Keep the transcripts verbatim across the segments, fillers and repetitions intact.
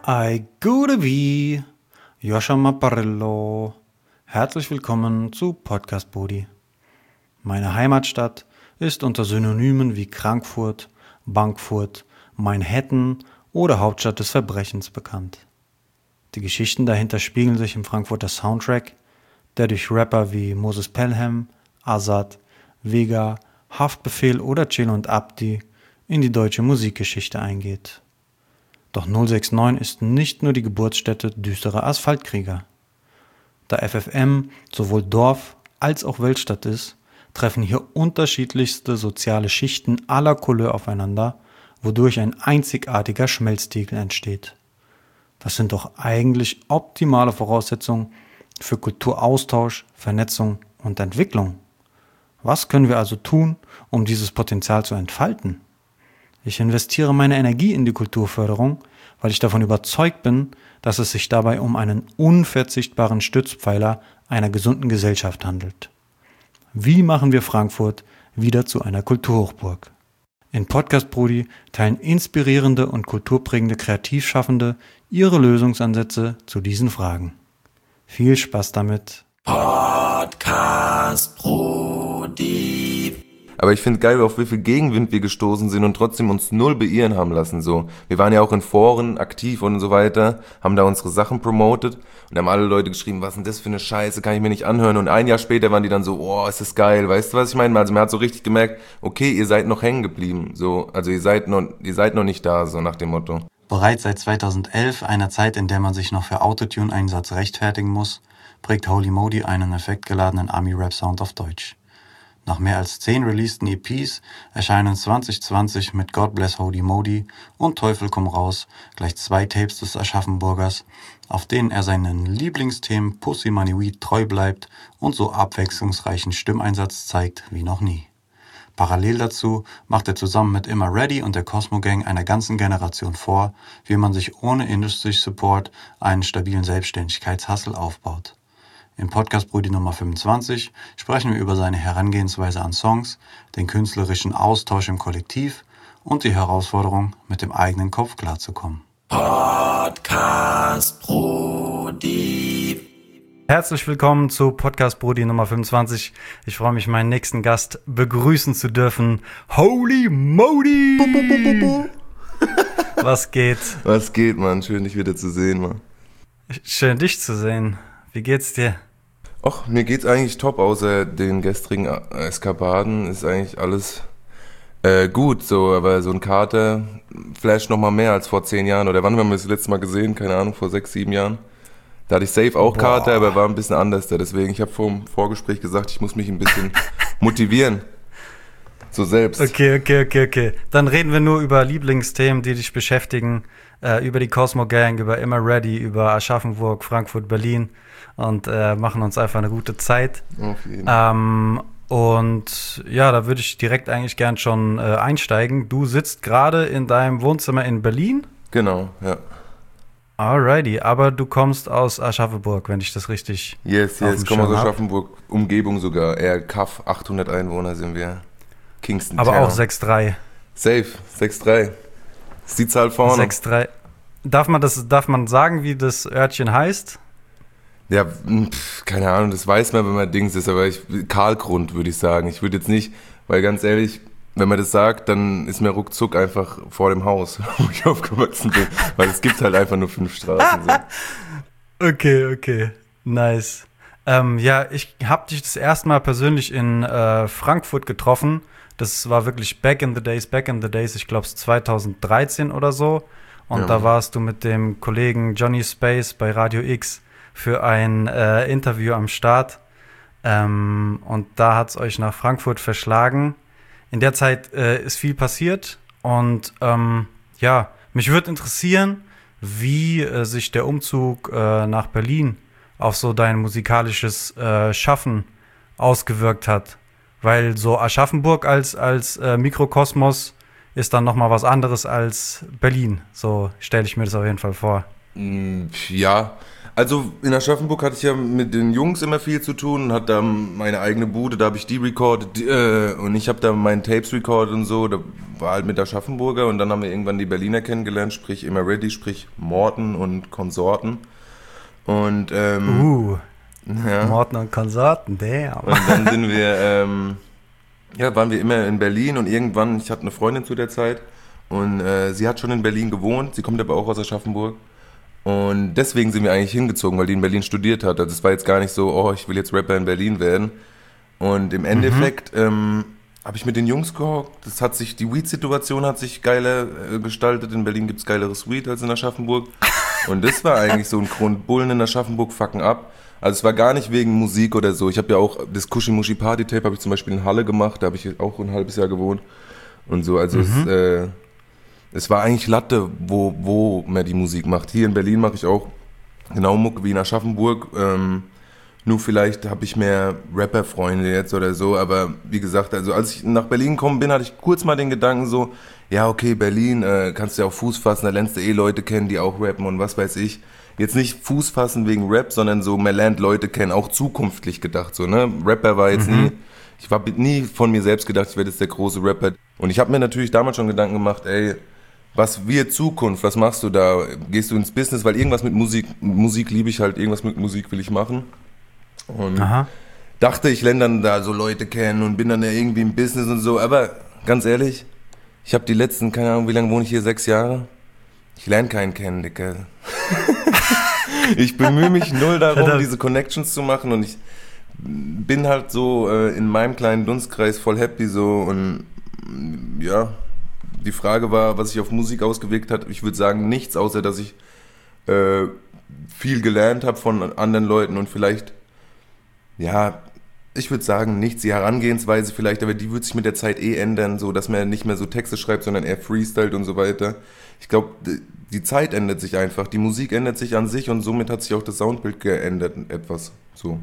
Ai gute wie, Joscha Mapparillo. Herzlich willkommen zu Podcast Brudi. Meine Heimatstadt ist unter Synonymen wie Frankfurt, Bankfurt, Manhattan oder Hauptstadt des Verbrechens bekannt. Die Geschichten dahinter spiegeln sich im Frankfurter Soundtrack, der durch Rapper wie Moses Pelham, Azad, Vega, Haftbefehl oder Chill und Abdi in die deutsche Musikgeschichte eingeht. Doch null sechs neun ist nicht nur die Geburtsstätte düsterer Asphaltkrieger. Da F F M sowohl Dorf als auch Weltstadt ist, treffen hier unterschiedlichste soziale Schichten aller Couleur aufeinander, wodurch ein einzigartiger Schmelztiegel entsteht. Das sind doch eigentlich optimale Voraussetzungen für Kulturaustausch, Vernetzung und Entwicklung. Was können wir also tun, um dieses Potenzial zu entfalten? Ich investiere meine Energie in die Kulturförderung, weil ich davon überzeugt bin, dass es sich dabei um einen unverzichtbaren Stützpfeiler einer gesunden Gesellschaft handelt. Wie machen wir Frankfurt wieder zu einer Kulturhochburg? In Podcast Brudi teilen inspirierende und kulturprägende Kreativschaffende ihre Lösungsansätze zu diesen Fragen. Viel Spaß damit. Podcast Brudi. Aber ich finde geil, auf wie viel Gegenwind wir gestoßen sind und trotzdem uns null beirren haben lassen, so. Wir waren ja auch in Foren aktiv und so weiter, haben da unsere Sachen promotet und haben alle Leute geschrieben, was ist denn das für eine Scheiße, kann ich mir nicht anhören. Und ein Jahr später waren die dann so, oh, ist das geil, weißt du, was ich meine? Also man hat so richtig gemerkt, okay, ihr seid noch hängen geblieben, so. Also ihr seid noch, ihr seid noch nicht da, so nach dem Motto. Bereits seit zweitausendelf, einer Zeit, in der man sich noch für Autotune-Einsatz rechtfertigen muss, prägt Holy Modi einen effektgeladenen Ami-Rap-Sound auf Deutsch. Nach mehr als zehn releaseden E Ps erscheinen zwanzig zwanzig mit God Bless Holy Modi und Teufel komm raus gleich zwei Tapes des Aschaffenburgers, auf denen er seinen Lieblingsthemen Pussy Money Weed treu bleibt und so abwechslungsreichen Stimmeinsatz zeigt wie noch nie. Parallel dazu macht er zusammen mit Immer Ready und der Cosmo Gang einer ganzen Generation vor, wie man sich ohne Industry Support einen stabilen Selbstständigkeitshustle aufbaut. Im Podcast Brudi Nummer fünfundzwanzig sprechen wir über seine Herangehensweise an Songs, den künstlerischen Austausch im Kollektiv und die Herausforderung, mit dem eigenen Kopf klarzukommen. Podcast Brudi. Herzlich willkommen zu Podcast Brudi Nummer fünfundzwanzig. Ich freue mich, meinen nächsten Gast begrüßen zu dürfen. Holy Modi! Bu, bu, bu, bu, bu. Was geht? Was geht, Mann? Schön, dich wieder zu sehen, Mann. Schön, dich zu sehen. Wie geht's dir? Och, mir geht's eigentlich top, außer den gestrigen Eskapaden ist eigentlich alles äh, gut, so, aber so ein Kater flasht noch mal mehr als vor zehn Jahren, oder wann haben wir das letzte Mal gesehen, keine Ahnung, vor sechs, sieben Jahren. Da hatte ich safe auch Boah. Kater, aber war ein bisschen anders da, deswegen, ich habe vor dem Vorgespräch gesagt, ich muss mich ein bisschen motivieren, so selbst. Okay, okay, okay, okay. Dann reden wir nur über Lieblingsthemen, die dich beschäftigen, äh, über die Cosmo Gang, über Immer Ready, über Aschaffenburg, Frankfurt, Berlin. Und äh, machen uns einfach eine gute Zeit. Auf jeden Fall. Ähm, und ja, da würde ich direkt eigentlich gern schon äh, einsteigen. Du sitzt gerade in deinem Wohnzimmer in Berlin? Genau, ja. Alrighty, aber du kommst aus Aschaffenburg, wenn ich das richtig Yes, yes, ich komme aus Aschaffenburg, Umgebung sogar, eher Kaff, achthundert Einwohner sind wir. Kingston Aber Town. auch sechs drei. Safe, sechs drei. Ist die Zahl vorne. sechs drei. Darf man das, darf man sagen, wie das Örtchen heißt? Ja, pf, keine Ahnung, das weiß man, wenn man Dings ist, aber ich, Karlgrund würde ich sagen. Ich würde jetzt nicht, weil ganz ehrlich, wenn man das sagt, dann ist mir ruckzuck einfach vor dem Haus, wo ich aufgewachsen bin, weil es gibt halt einfach nur fünf Straßen. So. Okay, okay, nice. Ähm, ja, ich habe dich das erste Mal persönlich in äh, Frankfurt getroffen. Das war wirklich back in the days, back in the days, ich glaube es zweitausenddreizehn oder so. Und ja, da warst du mit dem Kollegen Johnny Space bei Radio X für ein äh, Interview am Start. Ähm, und da hat es euch nach Frankfurt verschlagen. In der Zeit äh, ist viel passiert. Und ähm, ja, mich würde interessieren, wie äh, sich der Umzug äh, nach Berlin auf so dein musikalisches äh, Schaffen ausgewirkt hat. Weil so Aschaffenburg als, als äh, Mikrokosmos ist dann nochmal was anderes als Berlin. So stelle ich mir das auf jeden Fall vor. Ja, Also in Aschaffenburg hatte ich ja mit den Jungs immer viel zu tun, hatte da meine eigene Bude, da habe ich die recorded die, äh, und ich habe da meinen Tapes recorded und so, da war halt mit Aschaffenburger und dann haben wir irgendwann die Berliner kennengelernt, sprich Immer Ready, sprich Morten und Konsorten und ähm, Uh, ja. Morten und Konsorten, damn. Und dann sind wir, ähm, ja, waren wir immer in Berlin und irgendwann, ich hatte eine Freundin zu der Zeit und äh, sie hat schon in Berlin gewohnt, sie kommt aber auch aus Aschaffenburg. Und deswegen sind wir eigentlich hingezogen, weil die in Berlin studiert hat. Also es war jetzt gar nicht so, oh, ich will jetzt Rapper in Berlin werden. Und im Endeffekt mhm. ähm, habe ich mit den Jungs gehockt. Das hat sich, die Weed-Situation hat sich geiler äh, gestaltet. In Berlin gibt's geileres Weed als in Aschaffenburg. Und das war eigentlich so ein Grund. Bullen in Aschaffenburg fucken ab. Also es war gar nicht wegen Musik oder so. Ich habe ja auch das Kuschi-Muschi Party-Tape habe ich zum Beispiel in Halle gemacht. Da habe ich auch ein halbes Jahr gewohnt. Und so, also mhm. es... Äh, Es war eigentlich Latte, wo, wo man die Musik macht. Hier in Berlin mache ich auch genau Mucke wie in Aschaffenburg. Ähm, nur vielleicht habe ich mehr Rapper-Freunde jetzt oder so. Aber wie gesagt, also als ich nach Berlin gekommen bin, hatte ich kurz mal den Gedanken so, ja okay, Berlin, äh, kannst du ja auch Fuß fassen, da lernst du eh Leute kennen, die auch rappen und was weiß ich. Jetzt nicht Fuß fassen wegen Rap, sondern so, man lernt Leute kennen, auch zukünftig gedacht. So, ne? Rapper war jetzt mhm. nie, ich habe nie von mir selbst gedacht, ich werde jetzt der große Rapper. Und ich habe mir natürlich damals schon Gedanken gemacht, ey, was wird Zukunft? Was machst du da? Gehst du ins Business? Weil irgendwas mit Musik, Musik liebe ich halt, irgendwas mit Musik will ich machen. Und Aha. dachte, ich lerne dann da so Leute kennen und bin dann ja irgendwie im Business und so. Aber ganz ehrlich, ich habe die letzten, keine Ahnung, wie lange wohne ich hier? Sechs Jahre? Ich lerne keinen kennen, Dicker. Ich bemühe mich null darum, Verdammt. diese Connections zu machen und ich bin halt so äh, in meinem kleinen Dunstkreis voll happy so und ja... Die Frage war, was sich auf Musik ausgewirkt hat. Ich würde sagen, nichts, außer dass ich äh, viel gelernt habe von anderen Leuten und vielleicht, ja, ich würde sagen, nichts, die Herangehensweise vielleicht, aber die wird sich mit der Zeit eh ändern, so dass man nicht mehr so Texte schreibt, sondern eher freestylt und so weiter. Ich glaube, die Zeit ändert sich einfach, die Musik ändert sich an sich und somit hat sich auch das Soundbild geändert etwas, so.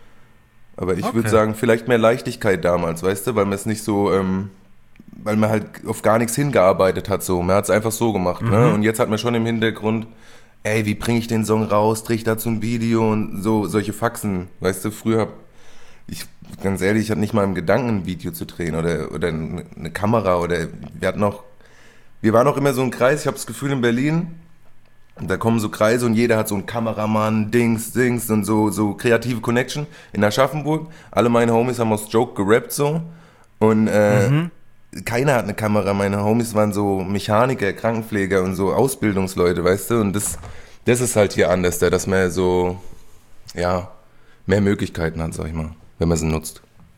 Aber ich okay. würde sagen, vielleicht mehr Leichtigkeit damals, weißt du, weil man es nicht so... Ähm, weil man halt auf gar nichts hingearbeitet hat, so. Man hat es einfach so gemacht, mhm. ne? Und jetzt hat man schon im Hintergrund, ey, wie bringe ich den Song raus, drehe ich dazu ein Video und so, solche Faxen, weißt du, früher hab ich, ganz ehrlich, ich hatte nicht mal im Gedanken, ein Video zu drehen oder, oder eine Kamera oder, wir hatten noch, wir waren auch immer so ein Kreis, ich habe das Gefühl in Berlin, da kommen so Kreise und jeder hat so einen Kameramann, Dings, Dings und so, so kreative Connection. In Aschaffenburg, alle meine Homies haben aus Joke gerappt, so, und, äh, mhm. keiner hat eine Kamera, meine Homies waren so Mechaniker, Krankenpfleger und so Ausbildungsleute, weißt du, und das, das ist halt hier anders, da, dass man so, ja, mehr Möglichkeiten hat, sag ich mal, wenn man sie nutzt.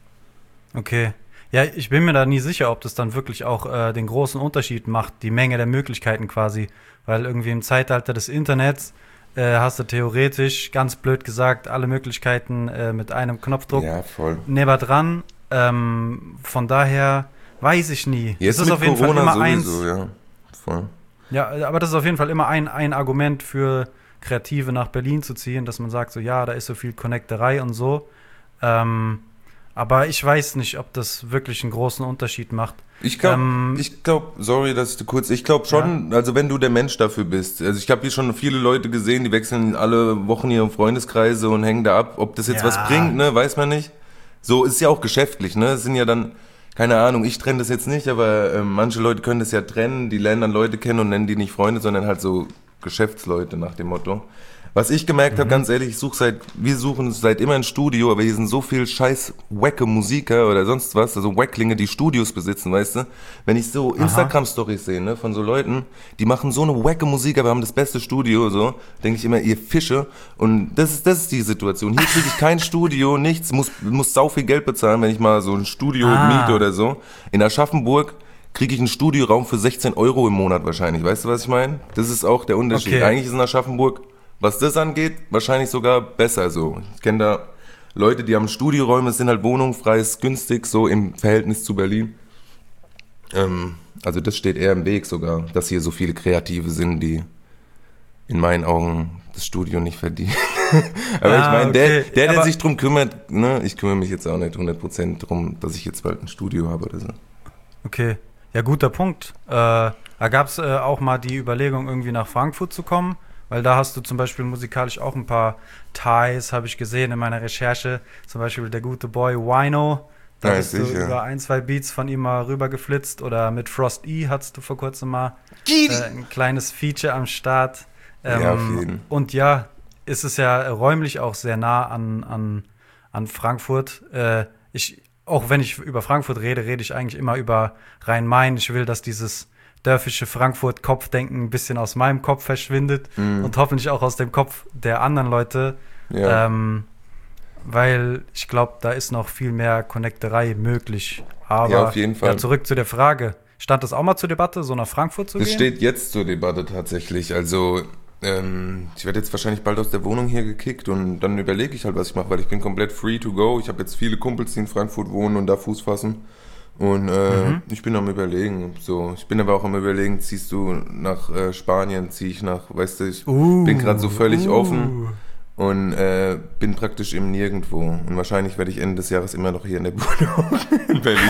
Okay. Ja, ich bin mir da nie sicher, ob das dann wirklich auch äh, den großen Unterschied macht, die Menge der Möglichkeiten quasi, weil irgendwie im Zeitalter des Internets äh, hast du theoretisch, ganz blöd gesagt, alle Möglichkeiten äh, mit einem Knopfdruck ja, voll. nebendran, ähm, von daher weiß ich nie. Jetzt das ist mit auf jeden Corona Fall immer sowieso, eins. Ja, voll. Ja, aber das ist auf jeden Fall immer ein, ein Argument für Kreative nach Berlin zu ziehen, dass man sagt so, ja, da ist so viel Connecterei und so. Ähm, aber ich weiß nicht, ob das wirklich einen großen Unterschied macht. Ich glaube, ähm, ich glaube, sorry, dass ich kurz, ich glaube schon, ja. also wenn du der Mensch dafür bist, also ich habe hier schon viele Leute gesehen, die wechseln alle Wochen ihre Freundeskreise und hängen da ab, ob das jetzt ja. was bringt, ne, weiß man nicht. So ist ja auch geschäftlich, ne, es sind ja dann, keine Ahnung, ich trenne das jetzt nicht, aber äh, manche Leute können das ja trennen, die lernen dann Leute kennen und nennen die nicht Freunde, sondern halt so Geschäftsleute nach dem Motto. Was ich gemerkt mhm. habe, ganz ehrlich, ich suche seit, wir suchen seit immer ein Studio, aber hier sind so viel scheiß wacke Musiker oder sonst was, also Wacklinge, die Studios besitzen, weißt du? Wenn ich so Instagram-Stories sehe, ne, von so Leuten, die machen so eine wacke Musik, aber haben das beste Studio, so, denke ich immer, ihr Fische. Und das ist, das ist die Situation. Hier kriege ich kein Studio, nichts, muss, muss sau viel Geld bezahlen, wenn ich mal so ein Studio ah. miete oder so. In Aschaffenburg kriege ich einen Studioraum für sechzehn Euro im Monat wahrscheinlich, weißt du, was ich meine? Das ist auch der Unterschied. Okay. Eigentlich ist in Aschaffenburg, was das angeht, wahrscheinlich sogar besser so. Ich kenne da Leute, die haben Studioräume, es sind halt Wohnungen, freies, günstig, so im Verhältnis zu Berlin. Ähm, also das steht eher im Weg sogar, dass hier so viele Kreative sind, die in meinen Augen das Studio nicht verdienen. Aber ah, ich meine, der, okay. der, der sich drum kümmert, ne, ich kümmere mich jetzt auch nicht hundert Prozent drum, dass ich jetzt bald ein Studio habe oder so. Okay, ja, guter Punkt. Äh, da gab es äh, auch mal die Überlegung, irgendwie nach Frankfurt zu kommen, weil da hast du zum Beispiel musikalisch auch ein paar Ties, habe ich gesehen in meiner Recherche. Zum Beispiel der gute Boy Wino. Da Ja, bist du sicher. über ein, zwei Beats von ihm mal rüber geflitzt. Oder mit Frost E hattest du vor kurzem mal äh, ein kleines Feature am Start. Ähm, Ja, auf jeden. Und ja, ist es ja räumlich auch sehr nah an, an, an Frankfurt. Äh, ich, auch wenn ich über Frankfurt rede, rede ich eigentlich immer über Rhein-Main. Ich will, dass dieses dörfische Frankfurt-Kopfdenken ein bisschen aus meinem Kopf verschwindet Mhm. und hoffentlich auch aus dem Kopf der anderen Leute. Ja. Ähm, weil ich glaube, da ist noch viel mehr Connecterei möglich. Aber Ja, auf jeden Fall. Ja, zurück zu der Frage. Stand das auch mal zur Debatte, so nach Frankfurt zu Das gehen? steht jetzt zur Debatte tatsächlich. Also, ähm, ich werde jetzt wahrscheinlich bald aus der Wohnung hier gekickt und dann überlege ich halt, was ich mache, weil ich bin komplett free to go. Ich habe jetzt viele Kumpels, die in Frankfurt wohnen und da Fuß fassen. Und äh, Mhm. ich bin am Überlegen. So, ich bin aber auch am Überlegen, ziehst du nach äh, Spanien, ziehe ich nach, weißt du, ich Uh, bin gerade so völlig uh. offen und äh, bin praktisch im Nirgendwo. Und wahrscheinlich werde ich Ende des Jahres immer noch hier in der Wohnung in Berlin.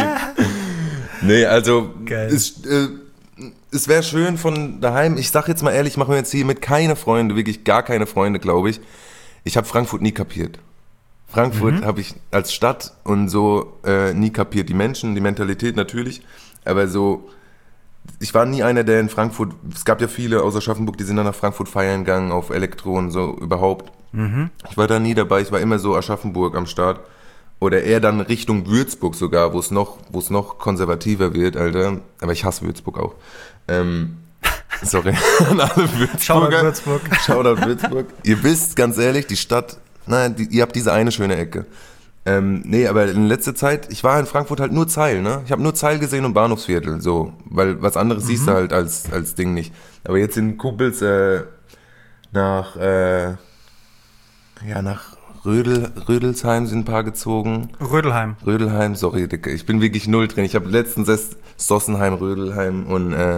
Nee, also Geil. es, äh, es wäre schön von daheim. Ich sag jetzt mal ehrlich, ich mache mir jetzt hier mit keine Freunde, wirklich gar keine Freunde, glaube ich. Ich habe Frankfurt nie kapiert. Frankfurt habe ich als Stadt und so äh, nie kapiert. Die Menschen, die Mentalität natürlich, aber so, ich war nie einer, der in Frankfurt, es gab ja viele aus Aschaffenburg, die sind dann nach Frankfurt feiern gegangen, auf Elektro und so überhaupt. Ich war da nie dabei, ich war immer so Aschaffenburg am Start. Oder eher dann Richtung Würzburg sogar, wo es noch, wo es noch konservativer wird, Alter. Aber ich hasse Würzburg auch. Ähm, sorry an alle Würzburger. Shoutout Würzburg. Shoutout Würzburg. Ihr wisst, ganz ehrlich, die Stadt, nein, die, ihr habt diese eine schöne Ecke. Ähm, nee, aber in letzter Zeit, ich war in Frankfurt halt nur Zeil, ne? Ich habe nur Zeil gesehen und Bahnhofsviertel, so. Weil was anderes siehst du halt als, als Ding nicht. Aber jetzt sind Kumpels äh, nach, äh, ja, nach Rödel, Rödelsheim sind ein paar gezogen. Rödelheim. Rödelheim, sorry, Dicke, ich bin wirklich null drin. Ich habe letztens erst Sossenheim, Rödelheim und äh,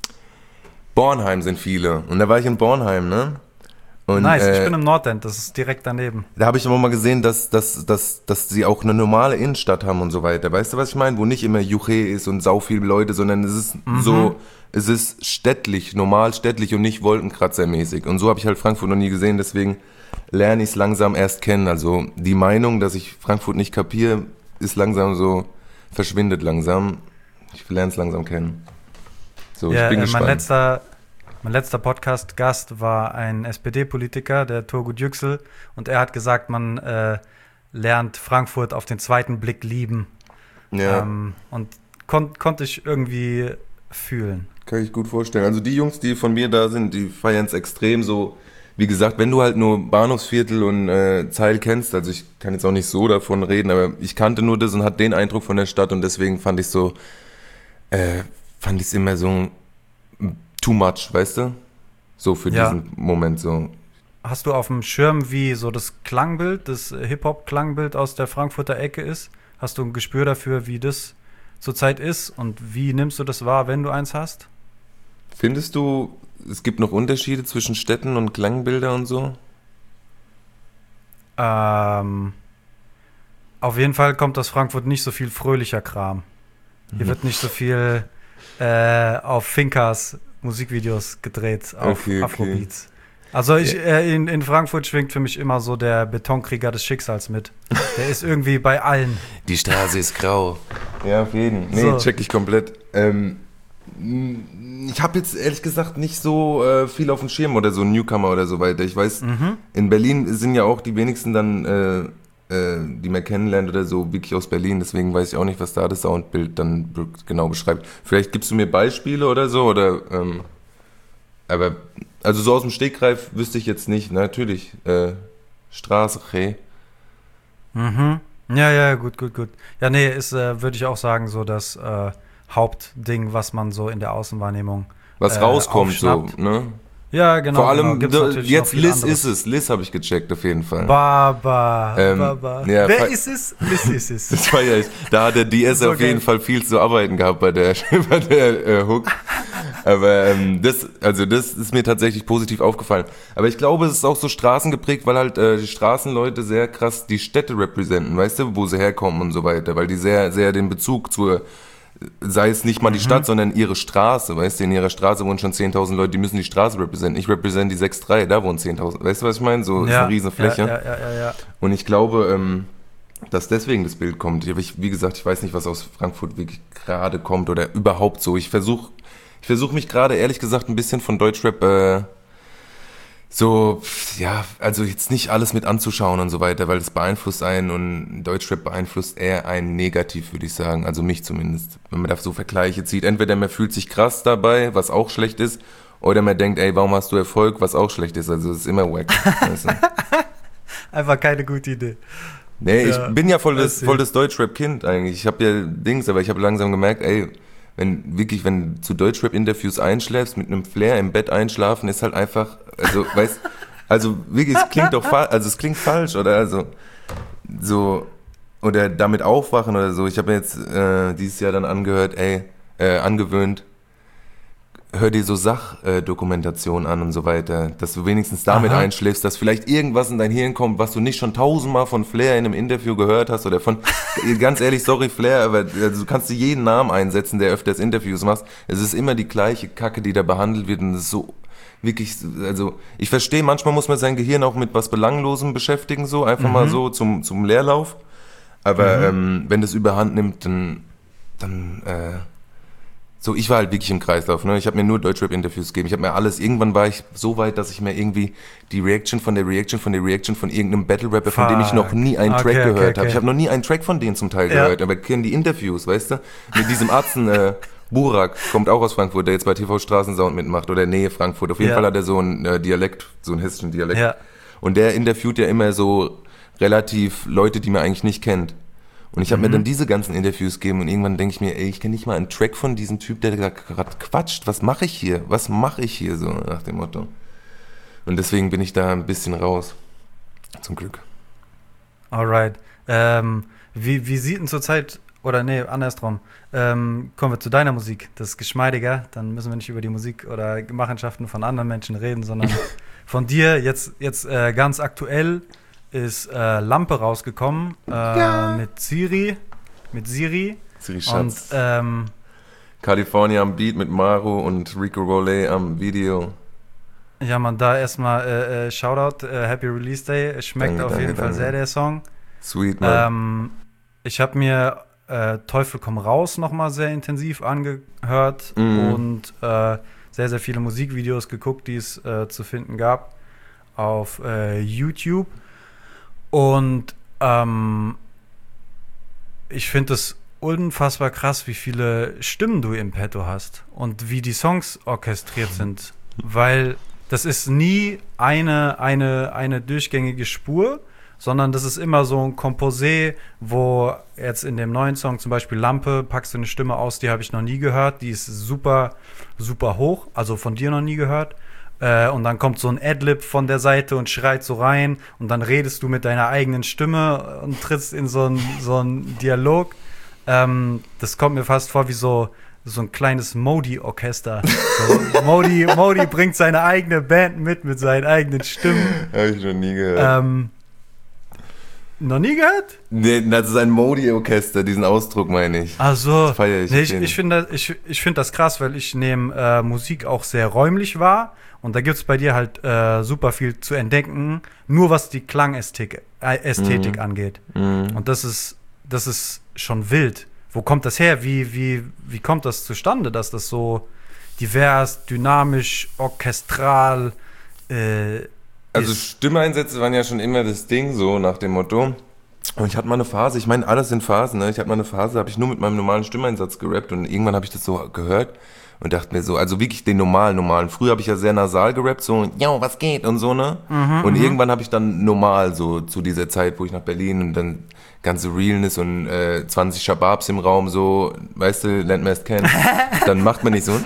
Bornheim sind viele. Und da war ich in Bornheim, ne? Und, Nice, äh, ich bin im Nordend, das ist direkt daneben. da habe ich aber mal gesehen, dass, dass, dass, dass sie auch eine normale Innenstadt haben und so weiter. Weißt du, was ich meine? Wo nicht immer Juche ist und sau viele Leute, sondern es ist so, es ist städtlich, normal städtlich und nicht wolkenkratzermäßig. Und so habe ich halt Frankfurt noch nie gesehen, deswegen lerne ich es langsam erst kennen. Also die Meinung, dass ich Frankfurt nicht kapiere, ist langsam so, verschwindet langsam. Ich lerne es langsam kennen. So, Ja, ich bin äh, gespannt. mein letzter, mein letzter Podcast-Gast war ein S P D-Politiker, der Turgut Yüksel, und er hat gesagt, man äh, lernt Frankfurt auf den zweiten Blick lieben. ja. Ähm, und kon- konnte ich irgendwie fühlen. Kann ich gut vorstellen. Also die Jungs, die von mir da sind, die feiern es extrem so. Wie gesagt, wenn du halt nur Bahnhofsviertel und äh, Zeil kennst, also ich kann jetzt auch nicht so davon reden, aber ich kannte nur das und hatte den Eindruck von der Stadt und deswegen fand ich so, äh, fand ich es immer so too much, weißt du? So für Ja. diesen Moment so. Hast du auf dem Schirm, wie so das Klangbild, das Hip-Hop-Klangbild aus der Frankfurter Ecke ist? Hast du ein Gespür dafür, wie das zurzeit ist und wie nimmst du das wahr, wenn du eins hast? Findest du, es gibt noch Unterschiede zwischen Städten und Klangbilder und so? Ähm, auf jeden Fall kommt aus Frankfurt nicht so viel fröhlicher Kram. Hier wird nicht so viel äh, auf Finkas Musikvideos gedreht, auf Okay, okay. Afrobeats. Also ich, äh, in, in Frankfurt schwingt für mich immer so der Betonkrieger des Schicksals mit. Der ist irgendwie bei allen. Die Straße ist grau. Ja, auf jeden. Nee, So. check ich komplett. Ähm, ich habe jetzt ehrlich gesagt nicht so äh, viel auf dem Schirm oder so Newcomer oder so weiter. Ich weiß, in Berlin sind ja auch die wenigsten dann, äh, äh, die man kennenlernt oder so, wirklich aus Berlin. Deswegen weiß ich auch nicht, was da das Soundbild dann be- genau beschreibt. Vielleicht gibst du mir Beispiele oder so oder, ähm, aber also so aus dem Stegreif wüsste ich jetzt nicht. Natürlich, äh, Straße, hey. Mhm. Ja, ja, gut, gut, gut. Ja, nee, ist, äh, würde ich auch sagen, so das äh, Hauptding, was man so in der Außenwahrnehmung Was äh, rauskommt so, aufschnappt. ne? Ja, genau. Vor allem, genau. Gibt's da- natürlich jetzt noch viel Liz anderes. ist es. Liz habe ich gecheckt, auf jeden Fall. Baba, Ähm, Baba. ja, Wer fa- ist es? Liz ist es. Das war ja, da hat der D S So auf jeden geil. Fall viel zu arbeiten gehabt bei der, bei der äh, Hook. Aber ähm, das, also das ist mir tatsächlich positiv aufgefallen. Aber ich glaube, es ist auch so straßengeprägt, weil halt äh, die Straßenleute sehr krass die Städte representen, weißt du, wo sie herkommen und so weiter, weil die sehr, sehr den Bezug zur sei es nicht mal die Mhm. Stadt, sondern ihre Straße, weißt du, in ihrer Straße wohnen schon zehntausend Leute, die müssen die Straße repräsentieren. Ich repräsentiere die sechs drei, da wohnen zehntausend. Weißt du, was ich meine? So ist Ja, eine riesen Fläche. Ja, ja, ja, ja, ja. Und ich glaube, ähm, dass deswegen das Bild kommt. Ich, wie gesagt, ich weiß nicht, was aus Frankfurt wirklich gerade kommt oder überhaupt so. Ich versuche ich versuch mich gerade, ehrlich gesagt, ein bisschen von Deutschrap äh, so, ja, also jetzt nicht alles mit anzuschauen und so weiter, weil das beeinflusst einen und Deutschrap beeinflusst eher einen negativ, würde ich sagen. Also mich zumindest. Wenn man da so Vergleiche zieht. Entweder man fühlt sich krass dabei, was auch schlecht ist, oder man denkt, ey, warum hast du Erfolg, was auch schlecht ist. Also es ist immer wack. Weißt du? Einfach keine gute Idee. Nee, Ja, ich bin ja voll das, weiß ich. voll das Deutschrap-Kind eigentlich. Ich habe ja Dings, aber ich habe langsam gemerkt, ey, wenn wirklich, wenn du zu Deutschrap-Interviews einschläfst, mit einem Flair im Bett einschlafen, ist halt einfach, also, weißt, also wirklich, es klingt doch falsch, also es klingt falsch, oder also, so, oder damit aufwachen oder so. Ich habe mir jetzt äh, dieses Jahr dann angehört, ey, äh, angewöhnt, hör dir so Sachdokumentation an und so weiter, dass du wenigstens damit Aha. einschläfst, dass vielleicht irgendwas in dein Hirn kommt, was du nicht schon tausendmal von Flair in einem Interview gehört hast oder von, ganz ehrlich, sorry Flair, aber also, du kannst dir jeden Namen einsetzen, der öfters Interviews macht. Es ist immer die gleiche Kacke, die da behandelt wird und es ist so wirklich, also ich verstehe, manchmal muss man sein Gehirn auch mit was Belanglosem beschäftigen, so einfach Mhm. mal so zum, zum Leerlauf, aber ähm, wenn das überhand nimmt, dann, dann äh, so, ich war halt wirklich im Kreislauf, ne? Ich habe mir nur Deutschrap-Interviews gegeben. Ich habe mir alles, irgendwann war ich so weit, dass ich mir irgendwie die Reaction von der Reaction von der Reaction von irgendeinem Battle-Rapper, von dem ich noch nie einen Fuck. Track Okay, okay, gehört habe. okay. Ich habe noch nie einen Track von denen zum Teil Ja. gehört, aber ich kenne die Interviews, weißt du? Mit diesem Arzen, äh, Burak, kommt auch aus Frankfurt, der jetzt bei T V Straßensound mitmacht oder Nähe Frankfurt. Auf jeden Ja. Fall hat er so einen äh, Dialekt, so einen hessischen Dialekt. Ja. Und der interviewt ja immer so relativ Leute, die man eigentlich nicht kennt. Und ich habe Mhm. mir dann diese ganzen Interviews gegeben und irgendwann denke ich mir, ey, ich kenne nicht mal einen Track von diesem Typ, der da gerade quatscht. Was mache ich hier? Was mache ich hier so nach dem Motto? Und deswegen bin ich da ein bisschen raus. Zum Glück. Alright. Ähm, wie, wie sieht denn zurzeit, oder nee, andersrum, ähm, kommen wir zu deiner Musik, das ist geschmeidiger, dann müssen wir nicht über die Musik oder Machenschaften von anderen Menschen reden, sondern von dir, jetzt, jetzt äh, ganz aktuell ist äh, Lampe rausgekommen äh, mit Siri, mit Siri Siri und Schatz. ähm, California am Beat mit Maru und Rico Rollet am Video. ja man, da erstmal äh, äh, Shoutout, äh, Happy Release Day, schmeckt Danke, auf danke, jeden Fall danke. sehr der Song. Sweet, man. Ähm, ich habe mir äh, Teufel komm raus nochmal sehr intensiv angehört Mhm. und äh, sehr, sehr viele Musikvideos geguckt, die es äh, zu finden gab auf äh, YouTube. Und ähm, ich finde es unfassbar krass, wie viele Stimmen du im Petto hast und wie die Songs orchestriert sind. Weil das ist nie eine, eine, eine durchgängige Spur, sondern das ist immer so ein Komposé, wo jetzt in dem neuen Song zum Beispiel Lampe packst du eine Stimme aus, die habe ich noch nie gehört, die ist super, super hoch, also von dir noch nie gehört. Äh, und dann kommt so ein Adlib von der Seite und schreit so rein und dann redest du mit deiner eigenen Stimme und trittst in so einen so einen Dialog. Ähm, das kommt mir fast vor wie so, so ein kleines Modi-Orchester. So, Modi, Modi bringt seine eigene Band mit, mit seinen eigenen Stimmen. Habe ich noch nie gehört. Ähm, noch nie gehört? Nee, das ist ein Modi-Orchester, diesen Ausdruck meine ich. Ach so. Das feier ich, Nee, ich den. ich finde ich, ich find das krass, weil ich nehme äh, Musik auch sehr räumlich wahr. Und da gibt es bei dir halt äh, super viel zu entdecken, nur was die Klangästhetik äh, Ästhetik Mhm. angeht. Mhm. Und das ist, das ist schon wild. Wo kommt das her? Wie, wie, wie kommt das zustande, dass das so divers, dynamisch, orchestral äh, Also ist? Stimmeinsätze waren ja schon immer das Ding, so nach dem Motto. Und ich hatte mal eine Phase, ich meine, alles sind Phasen, ne? Ich hatte mal eine Phase, da habe ich nur mit meinem normalen Stimmeinsatz gerappt und irgendwann habe ich das so gehört und dachte mir so, also wirklich den normalen, normalen. Früher habe ich ja sehr nasal gerappt, so, yo, was geht und so, ne? Und irgendwann habe ich dann normal so zu dieser Zeit, wo ich nach Berlin und dann ganze Realness und äh, zwanzig Shababs im Raum, so, weißt du, lernt man erst kennen. Dann macht man nicht so.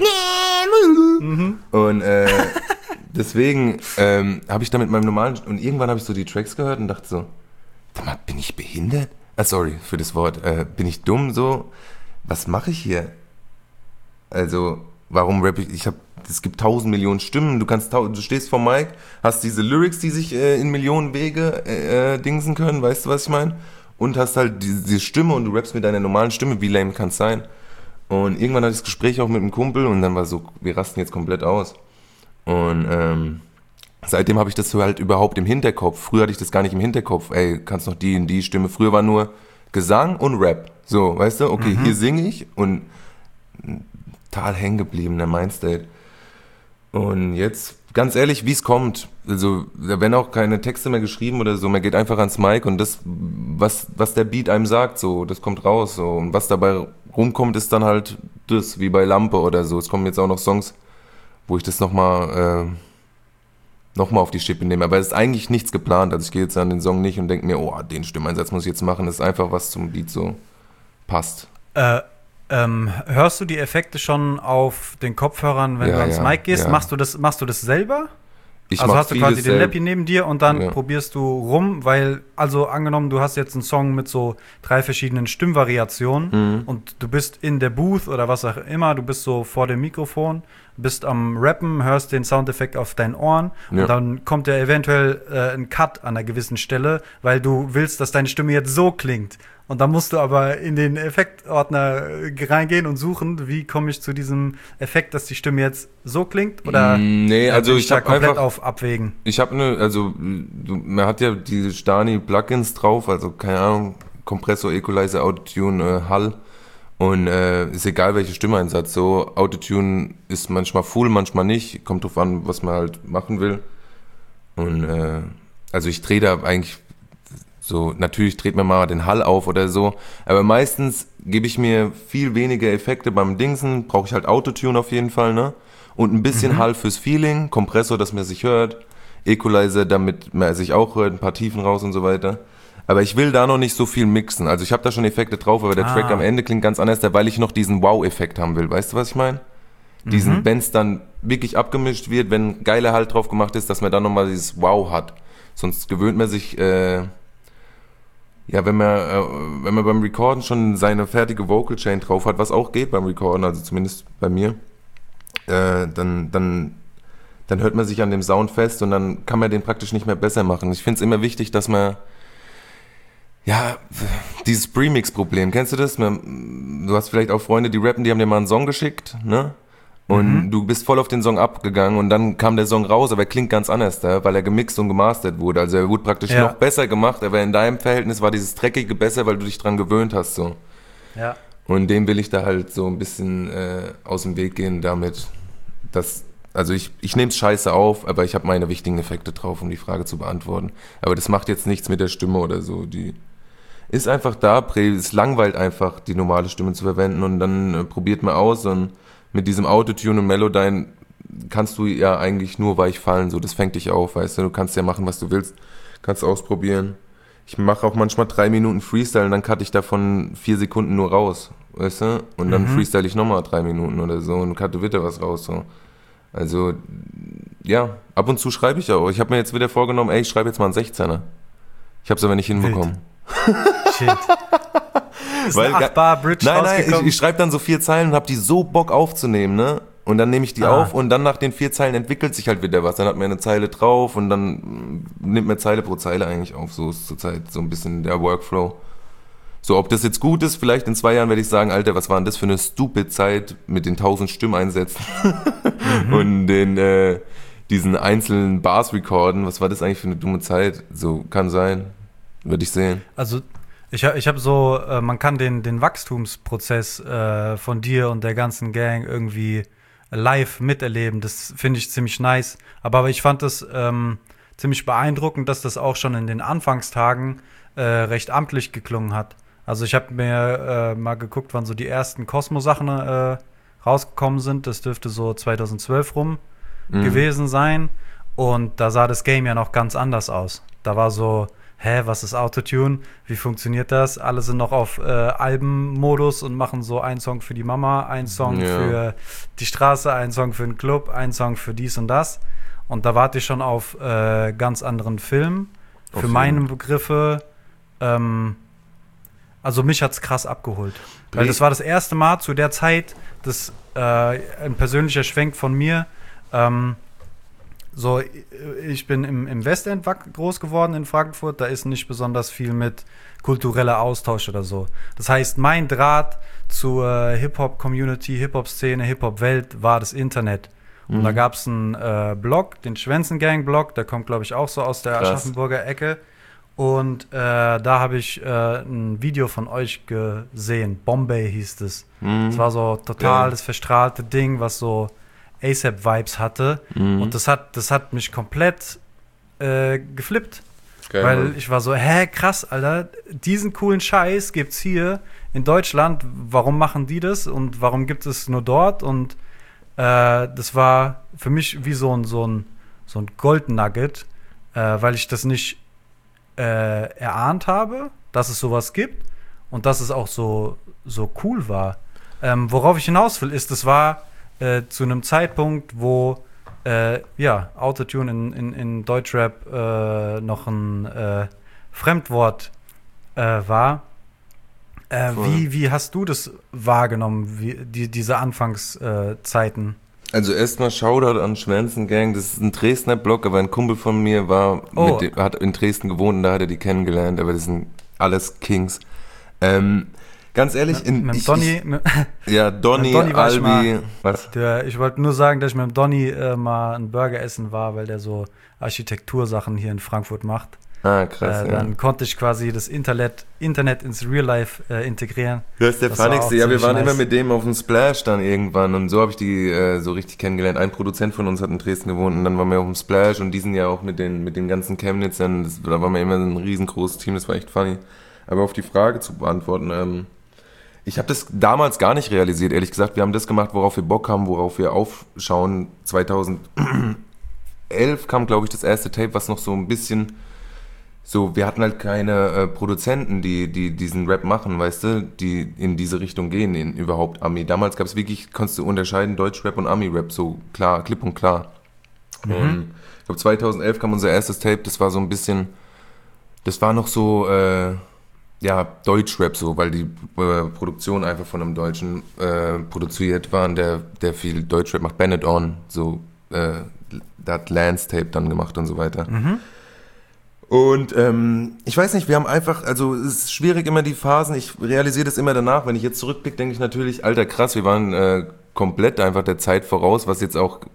Und äh, deswegen ähm, habe ich da mit meinem normalen, und irgendwann habe ich so die Tracks gehört und dachte so, sag mal, bin ich behindert? Ah, sorry für das Wort. Äh, bin ich dumm so? Was mache ich hier? Also, warum rap ich? Ich habe, es gibt tausend Millionen Stimmen. Du kannst, tau- du stehst vor Mike, hast diese Lyrics, die sich äh, in Millionen Wege äh, äh, dingsen können. Weißt du, was ich meine? Und hast halt diese, diese Stimme und du rappst mit deiner normalen Stimme. Wie lame kann's sein? Und irgendwann hatte ich das Gespräch auch mit einem Kumpel und dann war so, wir rasten jetzt komplett aus. Und ähm, seitdem habe ich das so halt überhaupt im Hinterkopf. Früher hatte ich das gar nicht im Hinterkopf. Ey, kannst noch die und die Stimme. Früher war nur Gesang und Rap. So, weißt du, okay, mhm. hier singe ich und total hängen geblieben, der Mindstate. Und jetzt, ganz ehrlich, wie es kommt. Also, da werden auch keine Texte mehr geschrieben oder so. Man geht einfach ans Mic und das, was, was der Beat einem sagt, so, das kommt raus. So. Und was dabei rumkommt, ist dann halt das, wie bei Lampe oder so. Es kommen jetzt auch noch Songs, wo ich das nochmal, äh, nochmal auf die Schippe nehme. Aber es ist eigentlich nichts geplant. Also ich gehe jetzt an den Song nicht und denke mir, oh, den Stimmeinsatz muss ich jetzt machen. Das ist einfach, was zum Beat so passt. Äh, ähm, hörst du die Effekte schon auf den Kopfhörern, wenn ja, du ans ja, Mic gehst? Ja. Machst du das, machst du das selber? Ich also hast du quasi den selb- Lappy neben dir und dann ja. probierst du rum, weil, also angenommen, du hast jetzt einen Song mit so drei verschiedenen Stimmvariationen Mhm. und du bist in der Booth oder was auch immer, du bist so vor dem Mikrofon, bist am Rappen, hörst den Soundeffekt auf deinen Ohren Ja. und dann kommt ja eventuell äh, ein Cut an einer gewissen Stelle, weil du willst, dass deine Stimme jetzt so klingt. Und dann musst du aber in den Effektordner äh, reingehen und suchen, wie komme ich zu diesem Effekt, dass die Stimme jetzt so klingt? Oder Nee, äh, also bin ich da habe komplett einfach auf Abwägen? Ich habe eine, also du, man hat ja diese Stani-Plugins drauf, also keine Ahnung, Kompressor, Equalizer, Autotune, äh, Hall und äh, ist egal welche Stimmeinsatz, so Autotune ist manchmal full, manchmal nicht, kommt drauf an, was man halt machen will und äh, also ich drehe da eigentlich so, natürlich dreht man mal den Hall auf oder so, aber meistens gebe ich mir viel weniger Effekte beim Dingsen, brauche ich halt Autotune auf jeden Fall, ne? Und ein bisschen mhm. Hall fürs Feeling, Kompressor, dass man sich hört, Equalizer, damit man sich auch hört, ein paar Tiefen raus und so weiter. Aber ich will da noch nicht so viel mixen. Also ich habe da schon Effekte drauf, aber der ah. Track am Ende klingt ganz anders, weil ich noch diesen Wow-Effekt haben will. Weißt du, was ich meine? Mhm. Diesen, wenn es dann wirklich abgemischt wird, wenn geiler Halt drauf gemacht ist, dass man dann nochmal dieses Wow hat. Sonst gewöhnt man sich, äh, ja, wenn man, äh, wenn man beim Recorden schon seine fertige Vocal Chain drauf hat, was auch geht beim Recorden, also zumindest bei mir, Äh, dann, dann, dann hört man sich an dem Sound fest und dann kann man den praktisch nicht mehr besser machen. Ich finde es immer wichtig, dass man, ja, dieses Premix-Problem, kennst du das? Man, du hast vielleicht auch Freunde, die rappen, die haben dir mal einen Song geschickt, ne? Und mhm. du bist voll auf den Song abgegangen und dann kam der Song raus, aber er klingt ganz anders, da, weil er gemixt und gemastert wurde. Also er wurde praktisch ja. noch besser gemacht, aber in deinem Verhältnis war dieses Dreckige besser, weil du dich dran gewöhnt hast, so. Ja. Und dem will ich da halt so ein bisschen äh, aus dem Weg gehen damit, dass, also ich, ich nehme es scheiße auf, aber ich habe meine wichtigen Effekte drauf, um die Frage zu beantworten. Aber das macht jetzt nichts mit der Stimme oder so. Die ist einfach da, es langweilt einfach, die normale Stimme zu verwenden und dann äh, probiert man aus und mit diesem Autotune und Melodyne kannst du ja eigentlich nur weich fallen, so, das fängt dich auf, weißt du, du kannst ja machen, was du willst, kannst ausprobieren. Ich mache auch manchmal drei Minuten Freestyle und dann cutte ich davon vier Sekunden nur raus, weißt du? Und dann mhm. freestyle ich nochmal drei Minuten oder so und cutte wieder was raus, so. Also, ja, ab und zu schreibe ich auch. Ich habe mir jetzt wieder vorgenommen, ey, ich schreibe jetzt mal einen sechzehner. Ich habe es aber nicht hinbekommen. Shit. Ist Weil, eine acht Bar Bridge Nein, nein, ich, ich schreibe dann so vier Zeilen und habe die so Bock aufzunehmen, ne? Und dann nehme ich die ah. auf und dann nach den vier Zeilen entwickelt sich halt wieder was. Dann hat man eine Zeile drauf und dann nimmt man Zeile pro Zeile eigentlich auf. So ist zurzeit so ein bisschen der Workflow. So, ob das jetzt gut ist, vielleicht in zwei Jahren werde ich sagen, Alter, was war denn das für eine stupid Zeit mit den tausend Stimmeinsätzen mhm. und den äh, diesen einzelnen Bars recorden. Was war das eigentlich für eine dumme Zeit? So, kann sein. Würde ich sehen. Also Ich habe ich hab so, äh, man kann den, den Wachstumsprozess äh, von dir und der ganzen Gang irgendwie live miterleben. Das finde ich ziemlich nice. Aber, aber ich fand das ähm, ziemlich beeindruckend, dass das auch schon in den Anfangstagen äh, recht amtlich geklungen hat. Also ich habe mir äh, mal geguckt, wann so die ersten Cosmo-Sachen äh, rausgekommen sind. Das dürfte so zweitausendzwölf rum mhm. gewesen sein. Und da sah das Game ja noch ganz anders aus. Da war so, hä, was ist Autotune? Wie funktioniert das? Alle sind noch auf äh, Albenmodus und machen so einen Song für die Mama, einen Song ja. für die Straße, einen Song für den Club, einen Song für dies und das. Und da warte ich schon auf äh, ganz anderen Film. Für okay. meine Begriffe, ähm, also mich hat's krass abgeholt. Weil das war das erste Mal zu der Zeit, das äh, ein persönlicher Schwenk von mir, ähm, so, ich bin im, im Westend groß geworden in Frankfurt, da ist nicht besonders viel mit kultureller Austausch oder so. Das heißt, mein Draht zur Hip-Hop-Community, Hip-Hop-Szene, Hip-Hop-Welt war das Internet. Und mhm. da gab es einen äh, Blog, den Schwänzengang-Blog, der kommt, glaube ich, auch so aus der Krass. Aschaffenburger Ecke. Und äh, da habe ich äh, ein Video von euch gesehen. Bombay hieß es. Mhm. Das war so total ja. das verstrahlte Ding, was so A$AP-Vibes hatte. Mhm. Und das hat, das hat mich komplett äh, geflippt. Geil, weil Mann. Ich war so, hä, krass, Alter, diesen coolen Scheiß gibt's hier in Deutschland. Warum machen die das? Und warum gibt es nur dort? Und äh, das war für mich wie so ein, so ein, so ein Gold-Nugget, äh, weil ich das nicht Äh, erahnt habe, dass es sowas gibt und dass es auch so, so cool war. Ähm, worauf ich hinaus will, ist, es war äh, zu einem Zeitpunkt, wo äh, ja, Autotune in, in, in Deutschrap äh, noch ein äh, Fremdwort äh, war. Äh, wie, wie hast du das wahrgenommen, wie, die, diese Anfangszeiten? Also erstmal Shoutout an Schwänzengang, das ist ein Dresdner Blog, aber ein Kumpel von mir war oh. mit dem, hat in Dresden gewohnt und da hat er die kennengelernt, aber das sind alles Kings. Ähm, ganz ehrlich, in, mit, mit ich, Donny, ich, mit, ja, Donny, Donny Albi, ich, mal, was? Der, ich wollte nur sagen, dass ich mit dem Donny äh, mal einen Burger essen war, weil der so Architektursachen hier in Frankfurt macht. Ah, krass, äh, ja. Dann konnte ich quasi das Internet, Internet ins Real Life äh, integrieren. Das ist der Funnigste. Ja, wir waren nice. Immer mit dem auf dem Splash dann irgendwann und so habe ich die äh, so richtig kennengelernt. Ein Produzent von uns hat in Dresden gewohnt und dann waren wir auf dem Splash und die sind ja auch mit den, mit den ganzen Chemnitzern, das, da waren wir immer ein riesengroßes Team, das war echt funny. Aber auf die Frage zu beantworten, ähm, ich habe das damals gar nicht realisiert, ehrlich gesagt. Wir haben das gemacht, worauf wir Bock haben, worauf wir aufschauen. zweitausendelf kam, glaube ich, das erste Tape, was noch so ein bisschen... So, wir hatten halt keine äh, Produzenten, die, die diesen Rap machen, weißt du, die in diese Richtung gehen, in überhaupt Ami. Damals gab es wirklich, konntest du unterscheiden, Deutschrap und Ami-Rap, so klar, klipp und klar. Mhm. Und ich glaube, zweitausendelf kam unser erstes Tape, das war so ein bisschen, das war noch so, äh, ja, Deutschrap so, weil die äh, Produktion einfach von einem Deutschen äh, produziert waren, der, der viel Deutschrap macht, Bennett On, so, äh, da hat Lance Tape dann gemacht und so weiter. Mhm. Und ähm, ich weiß nicht, wir haben einfach, also es ist schwierig immer die Phasen, ich realisiere das immer danach, wenn ich jetzt zurückblicke, denke ich natürlich, alter krass, wir waren äh, komplett einfach der Zeit voraus, was jetzt auch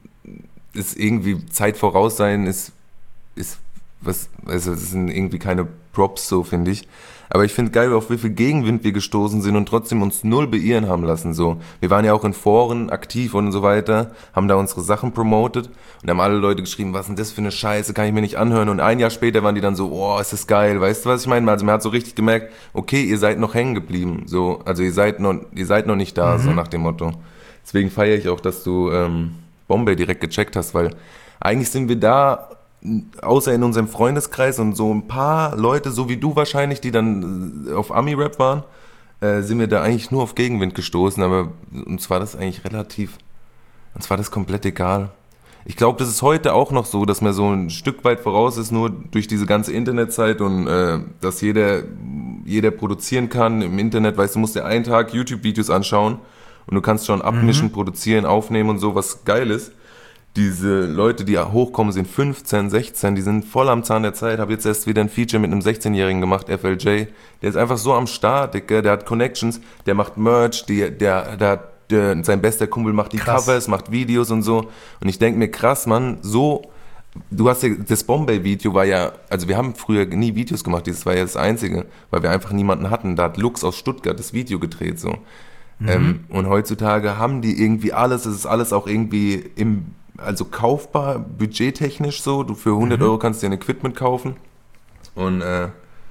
ist irgendwie Zeit voraus sein, ist, ist was, also es sind irgendwie keine Props so, finde ich. Aber ich finde geil, auf wie viel Gegenwind wir gestoßen sind und trotzdem uns null beirren haben lassen. So, wir waren ja auch in Foren aktiv und so weiter, haben da unsere Sachen promotet und haben alle Leute geschrieben, was ist denn das für eine Scheiße, kann ich mir nicht anhören. Und ein Jahr später waren die dann so, oh, ist das geil, weißt du, was ich meine? Also man hat so richtig gemerkt, okay, ihr seid noch hängen geblieben. So, also ihr seid noch, ihr seid noch nicht da, mhm. so nach dem Motto. Deswegen feiere ich auch, dass du ähm, Bombay direkt gecheckt hast, weil eigentlich sind wir da, außer in unserem Freundeskreis und so ein paar Leute, so wie du wahrscheinlich, die dann auf Ami-Rap waren, äh, sind wir da eigentlich nur auf Gegenwind gestoßen, aber uns war das eigentlich relativ, uns war das komplett egal. Ich glaube, das ist heute auch noch so, dass man so ein Stück weit voraus ist, nur durch diese ganze Internetzeit und äh, dass jeder, jeder produzieren kann im Internet, weißt du, musst dir einen Tag YouTube-Videos anschauen und du kannst schon abmischen, mhm. produzieren, aufnehmen und so, was geil ist. Diese Leute, die hochkommen, sind fünfzehn, sechzehn, die sind voll am Zahn der Zeit. Habe jetzt erst wieder ein Feature mit einem sechzehnjährigen gemacht, F L J. Der ist einfach so am Start, Digga. Der hat Connections, der macht Merch, die, der, der, der, sein bester Kumpel macht die krass. Covers, macht Videos und so. Und ich denke mir, krass, Mann, so, du hast ja, das Bombay-Video war ja, also wir haben früher nie Videos gemacht, das war ja das Einzige, weil wir einfach niemanden hatten. Da hat Lux aus Stuttgart das Video gedreht, so. Mhm. Ähm, und heutzutage haben die irgendwie alles, es ist alles auch irgendwie im, also kaufbar, budgettechnisch so. Du für hundert mhm. Euro kannst dir ein Equipment kaufen. Und äh,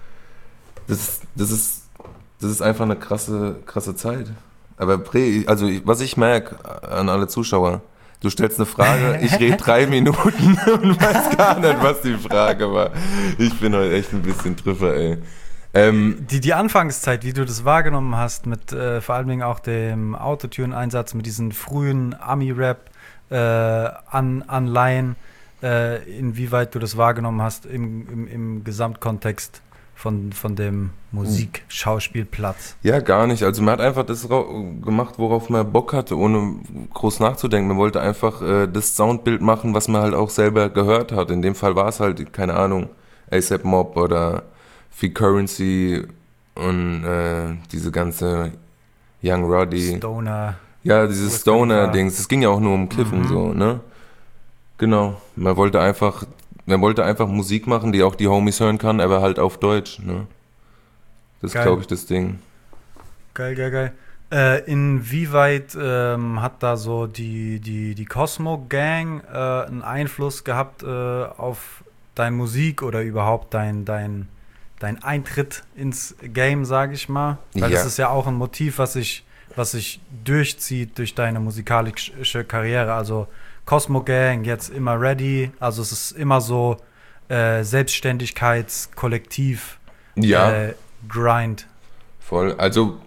das ist, das ist, das ist einfach eine krasse, krasse Zeit. Aber also was ich merke an alle Zuschauer, du stellst eine Frage, ich rede drei Minuten und weiß gar nicht, was die Frage war. Ich bin heute echt ein bisschen Trüffer, ey. Ähm, die, die Anfangszeit, wie du das wahrgenommen hast, mit äh, vor allen Dingen auch dem Autotune-Einsatz, mit diesen frühen Ami-Rap, Äh, an, Anleihen, äh, inwieweit du das wahrgenommen hast im, im, im Gesamtkontext von, von dem Musik-Schauspielplatz? Ja, gar nicht. Also man hat einfach das gemacht, worauf man Bock hatte, ohne groß nachzudenken. Man wollte einfach äh, das Soundbild machen, was man halt auch selber gehört hat. In dem Fall war es halt, keine Ahnung, A$AP Mob oder Fee Currency und äh, diese ganze Young Roddy. Stoner. Ja, dieses Stoner-Dings. Es ging ja auch nur um Kiffen, Mhm. so, ne? Genau. Man wollte einfach, man wollte einfach Musik machen, die auch die Homies hören kann, aber halt auf Deutsch, ne? Das ist, Geil. glaube ich, das Ding. Geil, geil, geil. Äh, inwieweit ähm, hat da so die, die, die Cosmo Gang äh, einen Einfluss gehabt äh, auf deine Musik oder überhaupt dein, dein, dein Eintritt ins Game, sage ich mal? Weil Ja. das ist ja auch ein Motiv, was sich was sich durchzieht durch deine musikalische Karriere. Also Cosmo Gang, jetzt immer ready. Also es ist immer so äh, Selbstständigkeitskollektiv, Ja, äh, Grind. voll. Also,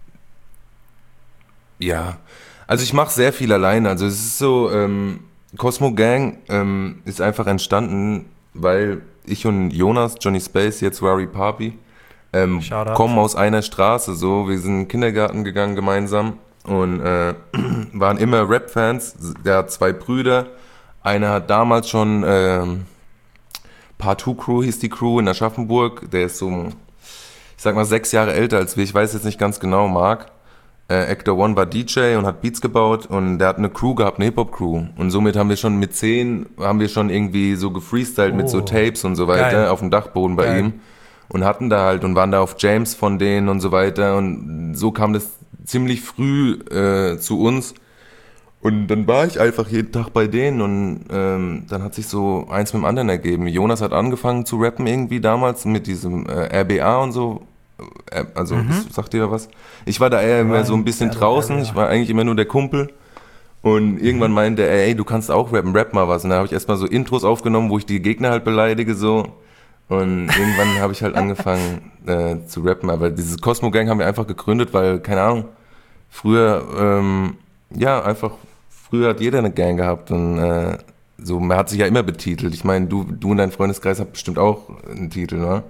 ja. Also ich mache sehr viel alleine. Also es ist so, ähm, Cosmo Gang ähm, ist einfach entstanden, weil ich und Jonas, Johnny Space, jetzt Rari Papi, ähm, Shoutout. kommen aus einer Straße. So, wir sind in den Kindergarten gegangen gemeinsam und äh, waren immer Rap-Fans. Der hat zwei Brüder. Einer hat damals schon ähm, Part zwei Crew hieß die Crew in Aschaffenburg. Der ist so, ich sag mal, sechs Jahre älter als wir. Ich weiß jetzt nicht ganz genau, Marc. Äh, Actor One war D J und hat Beats gebaut und der hat eine Crew gehabt, eine Hip-Hop-Crew. Und somit haben wir schon mit zehn, haben wir schon irgendwie so gefreestylt mit so Oh, Tapes und so weiter geil. auf dem Dachboden bei Geil. ihm. Und hatten da halt und waren da auf James von denen und so weiter. Und so kam das ziemlich früh äh, zu uns. Und dann war ich einfach jeden Tag bei denen und ähm, dann hat sich so eins mit dem anderen ergeben. Jonas hat angefangen zu rappen irgendwie damals mit diesem äh, R B A und so. Äh, also, das, sagt ihr da was? Ich war da eher immer so ein bisschen Also, draußen. R B A. Ich war eigentlich immer nur der Kumpel. Und irgendwann meinte er, ey, du kannst auch rappen, rap mal was. Und da habe ich erstmal so Intros aufgenommen, wo ich die Gegner halt beleidige so. Und irgendwann habe ich halt angefangen äh, zu rappen. Aber dieses Cosmo Gang haben wir einfach gegründet, weil, keine Ahnung, früher, ähm, ja, einfach, früher hat jeder eine Gang gehabt und äh, so, man hat sich ja immer betitelt. Ich meine, du, du und dein Freundeskreis habt bestimmt auch einen Titel, ne?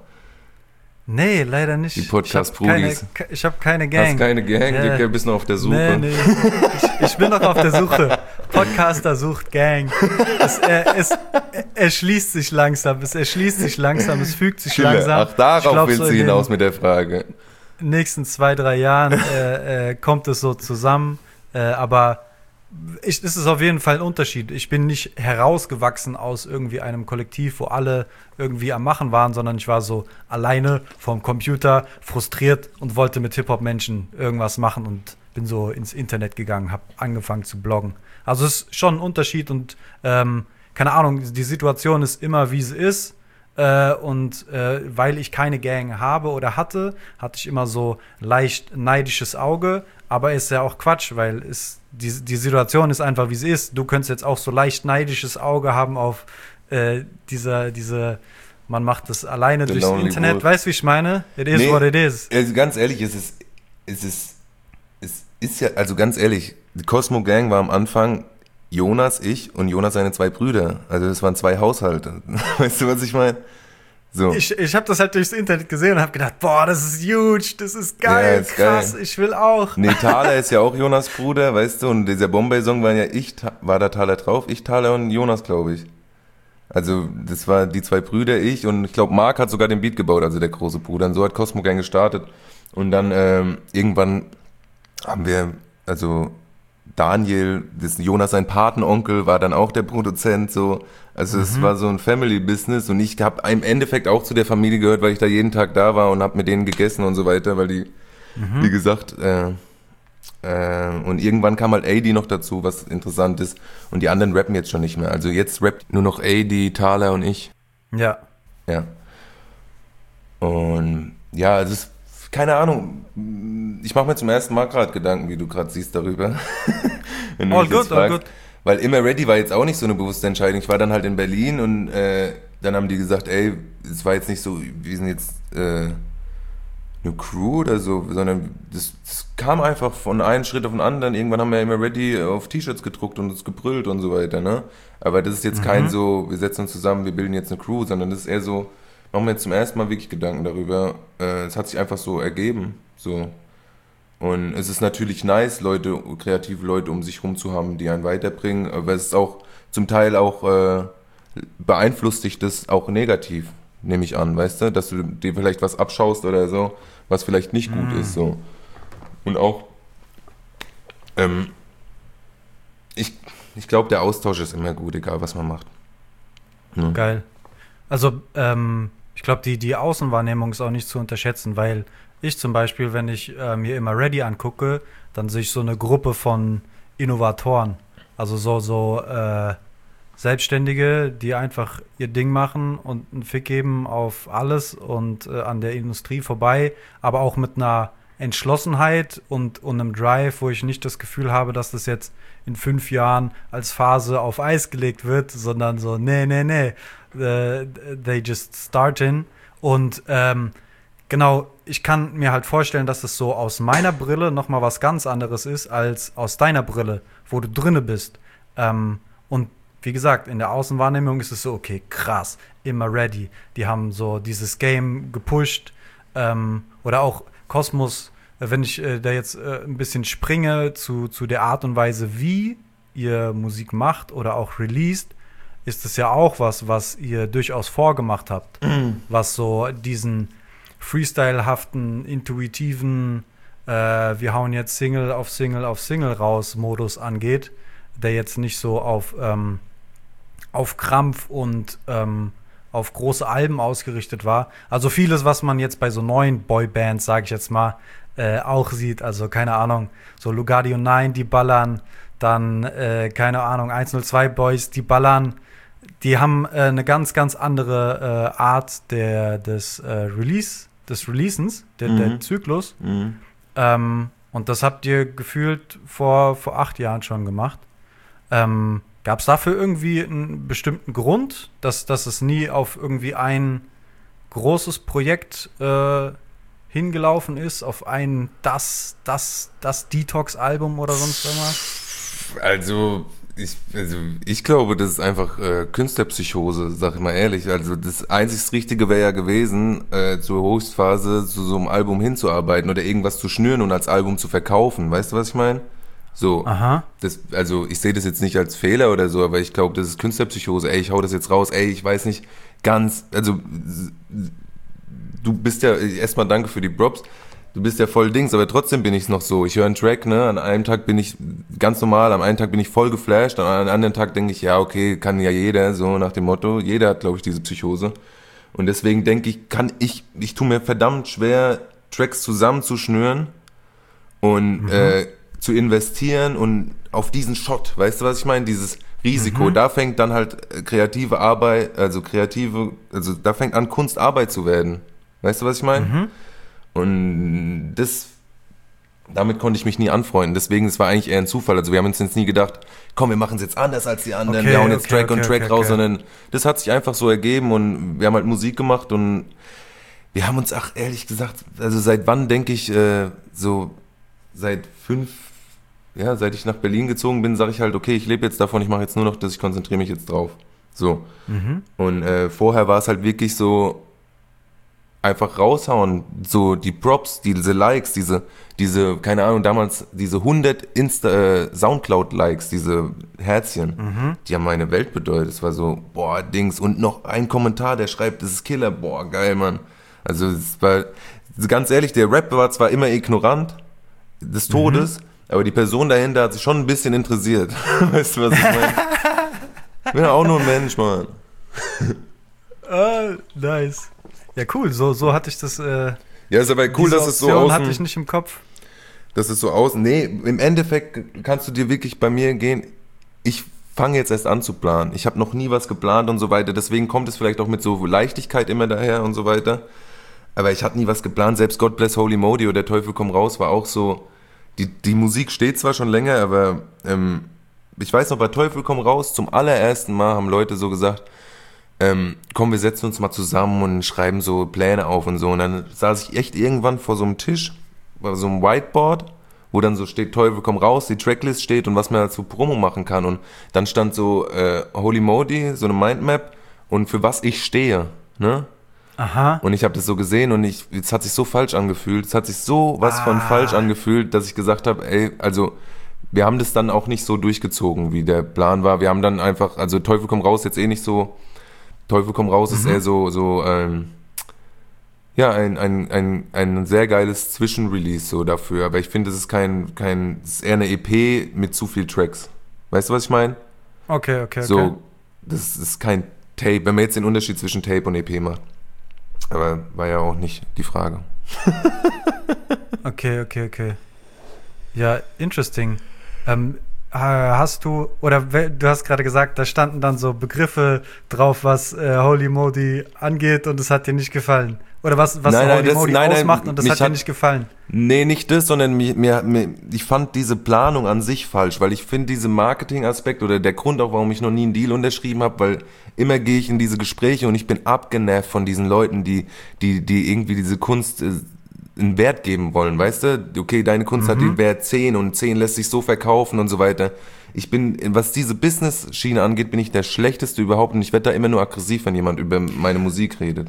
Nee, leider nicht. Die Podcast-Brudis. Ich habe keine, ich hab keine Gang. Hast keine Gang? Ja. Du bist noch auf der Suche. Nee, nee. Ich, ich bin noch auf der Suche. Podcaster sucht Gang. Es, er, es erschließt sich langsam. Es erschließt sich langsam. Es fügt sich Schiller. langsam. Ach, darauf Ich glaub, willst so du in den hinaus mit der Frage. nächsten zwei, drei Jahren äh, äh, kommt es so zusammen. Äh, aber ich, es ist auf jeden Fall ein Unterschied. Ich bin nicht herausgewachsen aus irgendwie einem Kollektiv, wo alle irgendwie am Machen waren, sondern ich war so alleine vorm Computer, frustriert und wollte mit Hip-Hop-Menschen irgendwas machen und bin so ins Internet gegangen, habe angefangen zu bloggen. Also es ist schon ein Unterschied und ähm, keine Ahnung, die Situation ist immer, wie sie ist. Äh, und äh, weil ich keine Gang habe oder hatte, hatte ich immer so leicht neidisches Auge. Aber ist ja auch Quatsch, weil ist, die, die Situation ist einfach, wie sie ist. Du könntest jetzt auch so leicht neidisches Auge haben auf äh, dieser, diese, man macht das alleine The durchs Lonely Internet. Wolf. Weißt du, wie ich meine? It is Nee, what it is. Also ganz ehrlich, es ist, es ist, es ist ja, also ganz ehrlich, die Cosmo Gang war am Anfang Jonas, ich und Jonas seine zwei Brüder. Also das waren zwei Haushalte. Weißt du, was ich meine? So. Ich, ich habe das halt durchs Internet gesehen und habe gedacht, boah, das ist huge, das ist geil, Ja, ist krass, geil. ich will auch. Nee, Thaler ist ja auch Jonas Bruder, weißt du, und dieser Bombay-Song war ja ich, Ta- war da Thaler drauf, ich, Thaler und Jonas, glaube ich. Also, das war die zwei Brüder, ich, und ich glaube, Marc hat sogar den Beat gebaut, also der große Bruder, und so hat Cosmo Gang gestartet. Und dann, ähm, irgendwann haben wir, also, Daniel, das Jonas, sein Patenonkel, war dann auch der Produzent, so. Also es war so ein Family-Business und ich habe im Endeffekt auch zu der Familie gehört, weil ich da jeden Tag da war und habe mit denen gegessen und so weiter, weil die, wie gesagt, äh, äh, und irgendwann kam halt A D noch dazu, was interessant ist, und die anderen rappen jetzt schon nicht mehr. Also jetzt rappt nur noch A D, Thaler und ich. Ja. Ja. Und ja, es ist, keine Ahnung, ich mache mir zum ersten Mal gerade Gedanken, wie du gerade siehst darüber. Wenn du All mich jetzt good, all fragst. good. Weil Immer Ready war jetzt auch nicht so eine bewusste Entscheidung. Ich war dann halt in Berlin und äh, dann haben die gesagt, ey, es war jetzt nicht so, wir sind jetzt äh, eine Crew oder so, sondern das, das kam einfach von einem Schritt auf den anderen. Irgendwann haben wir Immer Ready auf T-Shirts gedruckt und es gebrüllt und so weiter, ne? Aber das ist jetzt kein so, wir setzen uns zusammen, wir bilden jetzt eine Crew, sondern das ist eher so, mache mir jetzt zum ersten Mal wirklich Gedanken darüber. Äh, es hat sich einfach so ergeben. So. Und es ist natürlich nice, Leute, kreative Leute um sich rum zu haben, die einen weiterbringen, aber es ist auch zum Teil auch äh, beeinflusst dich das auch negativ, nehme ich an, weißt du, dass du dir vielleicht was abschaust oder so, was vielleicht nicht gut Mm. ist, so. Und auch, ähm, ich, ich glaube, der Austausch ist immer gut, egal was man macht. Ja. Geil. Also, ähm, ich glaube, die, die Außenwahrnehmung ist auch nicht zu unterschätzen, weil ich zum Beispiel, wenn ich äh, mir immer Ready angucke, dann sehe ich so eine Gruppe von Innovatoren. Also so, so äh, Selbstständige, die einfach ihr Ding machen und einen Fick geben auf alles und äh, an der Industrie vorbei, aber auch mit einer Entschlossenheit und, und einem Drive, wo ich nicht das Gefühl habe, dass das jetzt in fünf Jahren als Phase auf Eis gelegt wird, sondern so, nee, nee, nee, äh, they just starting. Und ähm, genau, ich kann mir halt vorstellen, dass es so aus meiner Brille nochmal was ganz anderes ist, als aus deiner Brille, wo du drinne bist. Ähm, und wie gesagt, in der Außenwahrnehmung ist es so, okay, krass, immer ready. Die haben so dieses Game gepusht. Ähm, oder auch Kosmos, äh, wenn ich äh, da jetzt äh, ein bisschen springe zu, zu der Art und Weise, wie ihr Musik macht oder auch released, ist es ja auch was, was ihr durchaus vorgemacht habt. Mhm. Was so diesen freestylehaften, intuitiven, äh, wir hauen jetzt Single auf Single auf Single raus Modus angeht, der jetzt nicht so auf, ähm, auf Krampf und ähm, auf große Alben ausgerichtet war. Also vieles, was man jetzt bei so neuen Boybands, sage ich jetzt mal, äh, auch sieht. Also keine Ahnung, so Lugardio neun, die ballern, dann, äh, keine Ahnung, eins null zwei Boys, die ballern. Die haben äh, eine ganz, ganz andere äh, Art der, des äh, Release, des Releasens, der, Mhm. der Zyklus. Mhm. Ähm, und das habt ihr gefühlt vor, vor acht Jahren schon gemacht. Ähm, Gab es dafür irgendwie einen bestimmten Grund, dass, dass es nie auf irgendwie ein großes Projekt äh, hingelaufen ist, auf ein das, das, das Detox-Album oder sonst irgendwas? Also ich, also, ich glaube, das ist einfach äh, Künstlerpsychose, sag ich mal ehrlich. Also das einzig Richtige wäre ja gewesen, äh, zur Höchstphase zu so einem Album hinzuarbeiten oder irgendwas zu schnüren und als Album zu verkaufen. Weißt du, was ich meine? So, Aha. das, also ich sehe das jetzt nicht als Fehler oder so, aber ich glaube, das ist Künstlerpsychose. Ey, ich hau das jetzt raus. Ey, ich weiß nicht ganz, also du bist ja, erstmal danke für die Props. Du bist ja voll Dings, aber trotzdem bin ich noch so. Ich höre einen Track, ne, an einem Tag bin ich ganz normal, am einen Tag bin ich voll geflasht, an einem anderen Tag denke ich, ja, okay, kann ja jeder, so nach dem Motto. Jeder hat, glaube ich, diese Psychose. Und deswegen denke ich, kann ich, ich tue mir verdammt schwer, Tracks zusammenzuschnüren und, mhm. äh, zu investieren und auf diesen Shot, weißt du, was ich meine? Dieses Risiko, mhm. da fängt dann halt kreative Arbeit, also kreative, also da fängt an Kunstarbeit zu werden. Weißt du, was ich meine? Mhm. Und das, damit konnte ich mich nie anfreunden. Deswegen, es war eigentlich eher ein Zufall. Also wir haben uns jetzt nie gedacht, komm, wir machen es jetzt anders als die anderen, Okay, wir hauen jetzt okay, Track okay, und Track okay, raus, okay. sondern das hat sich einfach so ergeben und wir haben halt Musik gemacht und wir haben uns, ach, ehrlich gesagt, also seit wann denke ich, äh, so seit fünf, ja, seit ich nach Berlin gezogen bin, sage ich halt, okay, ich lebe jetzt davon, ich mache jetzt nur noch das, ich konzentriere mich jetzt drauf. So. Mhm. Und äh, vorher war es halt wirklich so, einfach raushauen, so die Props, diese Likes, diese, diese, keine Ahnung, damals diese hundert Insta, äh, Soundcloud-Likes, diese Herzchen, Mhm. die haben meine Welt bedeutet. Es war so, boah, Dings, und noch ein Kommentar, der schreibt, das ist Killer, boah, geil, Mann. Also es war, ganz ehrlich, der Rap war zwar immer ignorant des Todes, mhm. aber die Person dahinter hat sich schon ein bisschen interessiert. Weißt du, was ich meine? Ich bin ja auch nur ein Mensch, Mann. Ah, nice. Ja, cool, so, so hatte ich das. Äh, Ja, ist aber cool, diese dass es so Option außen, hatte ich nicht im Kopf. dass es so außen, nee, im Endeffekt kannst du dir wirklich bei mir gehen, ich fange jetzt erst an zu planen. Ich habe noch nie was geplant und so weiter, deswegen kommt es vielleicht auch mit so Leichtigkeit immer daher und so weiter. Aber ich hatte nie was geplant, selbst God Bless Holy Modi oder Der Teufel komm raus war auch so, die, die Musik steht zwar schon länger, aber ähm, ich weiß noch, bei Teufel komm raus, zum allerersten Mal haben Leute so gesagt, ähm, komm, wir setzen uns mal zusammen und schreiben so Pläne auf und so. Und dann saß ich echt irgendwann vor so einem Tisch, bei so einem Whiteboard, wo dann so steht, Teufel komm raus, die Tracklist steht und was man dazu Promo machen kann. Und dann stand so äh, Holy Modi, so eine Mindmap und für was ich stehe, ne? Aha. Und ich habe das so gesehen und ich, es hat sich so falsch angefühlt. Es hat sich so was Ah. von falsch angefühlt, dass ich gesagt habe, ey, also wir haben das dann auch nicht so durchgezogen, wie der Plan war. Wir haben dann einfach, also Teufel komm raus jetzt eh nicht so, Teufel komm raus mhm. ist eher so, so ähm, ja, ein, ein, ein, ein sehr geiles Zwischenrelease so dafür. Aber ich finde, es ist kein, kein, es ist eher eine E P mit zu viel Tracks. Weißt du, was ich meine? Okay, okay, so, okay. Das ist kein Tape, wenn man jetzt den Unterschied zwischen Tape und E P macht. Aber war ja auch nicht die Frage. Okay, okay, okay. Ja, interesting. Ähm, hast du, oder du hast gerade gesagt, da standen dann so Begriffe drauf, was äh, Holy Modi angeht und es hat dir nicht gefallen. Oder was, was nein, nein, Holy das, Modi nein, ausmacht nein, und das hat dir nicht gefallen. Nee, nicht das, sondern mir, mir, mir, ich fand diese Planung an sich falsch, weil ich finde diese Marketing-Aspekt oder der Grund auch, warum ich noch nie einen Deal unterschrieben habe, weil immer gehe ich in diese Gespräche und ich bin abgenervt von diesen Leuten, die, die, die irgendwie diese Kunst äh, einen Wert geben wollen, weißt du? Okay, deine Kunst mhm. hat den Wert zehn und zehn lässt sich so verkaufen und so weiter. Ich bin, was diese Business-Schiene angeht, bin ich der Schlechteste überhaupt und ich werde da immer nur aggressiv, wenn jemand über meine Musik redet.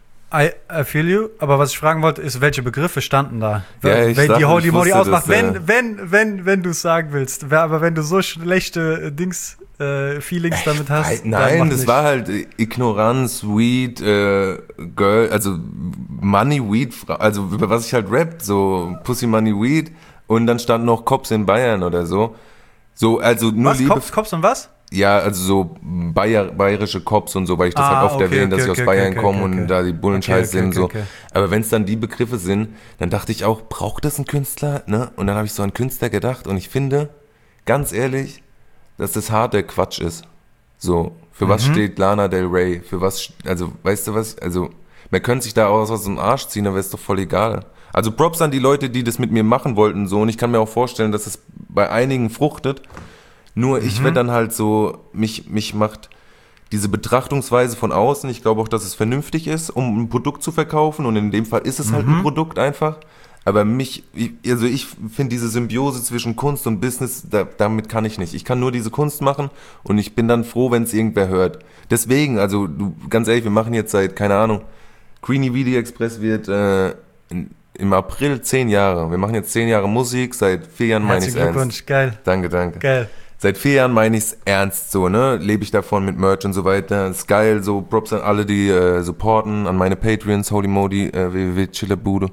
I, I feel you, aber was ich fragen wollte, ist, welche Begriffe standen da? Ja, ich wenn sag, die Holy ich Modi wusste, ausmacht, dass, wenn, äh, wenn, wenn, wenn du es sagen willst. Aber wenn du so schlechte äh, Dings, äh, Feelings damit hast. Äh, nein, das nicht. War halt Ignoranz, Weed, äh, Girl, also Money, Weed, also über was ich halt rap, so Pussy, Money, Weed und dann stand noch Cops in Bayern oder so. So, also nur was, Liebe. Cops, Cops und was? Ja, also so Bayer, bayerische Cops und so, weil ich das ah, halt oft okay, erwähne, dass okay, ich aus okay, Bayern okay, komme okay, und okay. da die Bullen okay, scheiße okay, sind und so. okay, okay. Aber wenn es dann die Begriffe sind, dann dachte ich auch, braucht das ein Künstler? Ne? Und dann habe ich so an Künstler gedacht und ich finde, ganz ehrlich, dass das harter Quatsch ist. So, für mhm. was steht Lana Del Rey? Für was, also, weißt du was, also, man könnte sich da auch aus dem Arsch ziehen, aber ist doch voll egal. Also Props an die Leute, die das mit mir machen wollten so und ich kann mir auch vorstellen, dass es bei einigen fruchtet. Nur mhm. ich werde dann halt so, mich, mich macht diese Betrachtungsweise von außen, ich glaube auch, dass es vernünftig ist, um ein Produkt zu verkaufen und in dem Fall ist es mhm. halt ein Produkt einfach, aber mich, ich, also ich finde diese Symbiose zwischen Kunst und Business, da, damit kann ich nicht. Ich kann nur diese Kunst machen und ich bin dann froh, wenn es irgendwer hört. Deswegen, also du, ganz ehrlich, wir machen jetzt seit, keine Ahnung, Greenie Video Express wird äh, in, im April zehn Jahre. Wir machen jetzt zehn Jahre Musik, seit vier Jahren meine ich es ernst. Herzlichen Glückwunsch, geil. Danke, danke. Geil. Seit vier Jahren meine ich es ernst, so, ne? Lebe ich davon mit Merch und so weiter. Ist geil, so Props an alle, die äh, supporten, an meine Patreons, Holy Modi, äh, w w w punkt chillebude.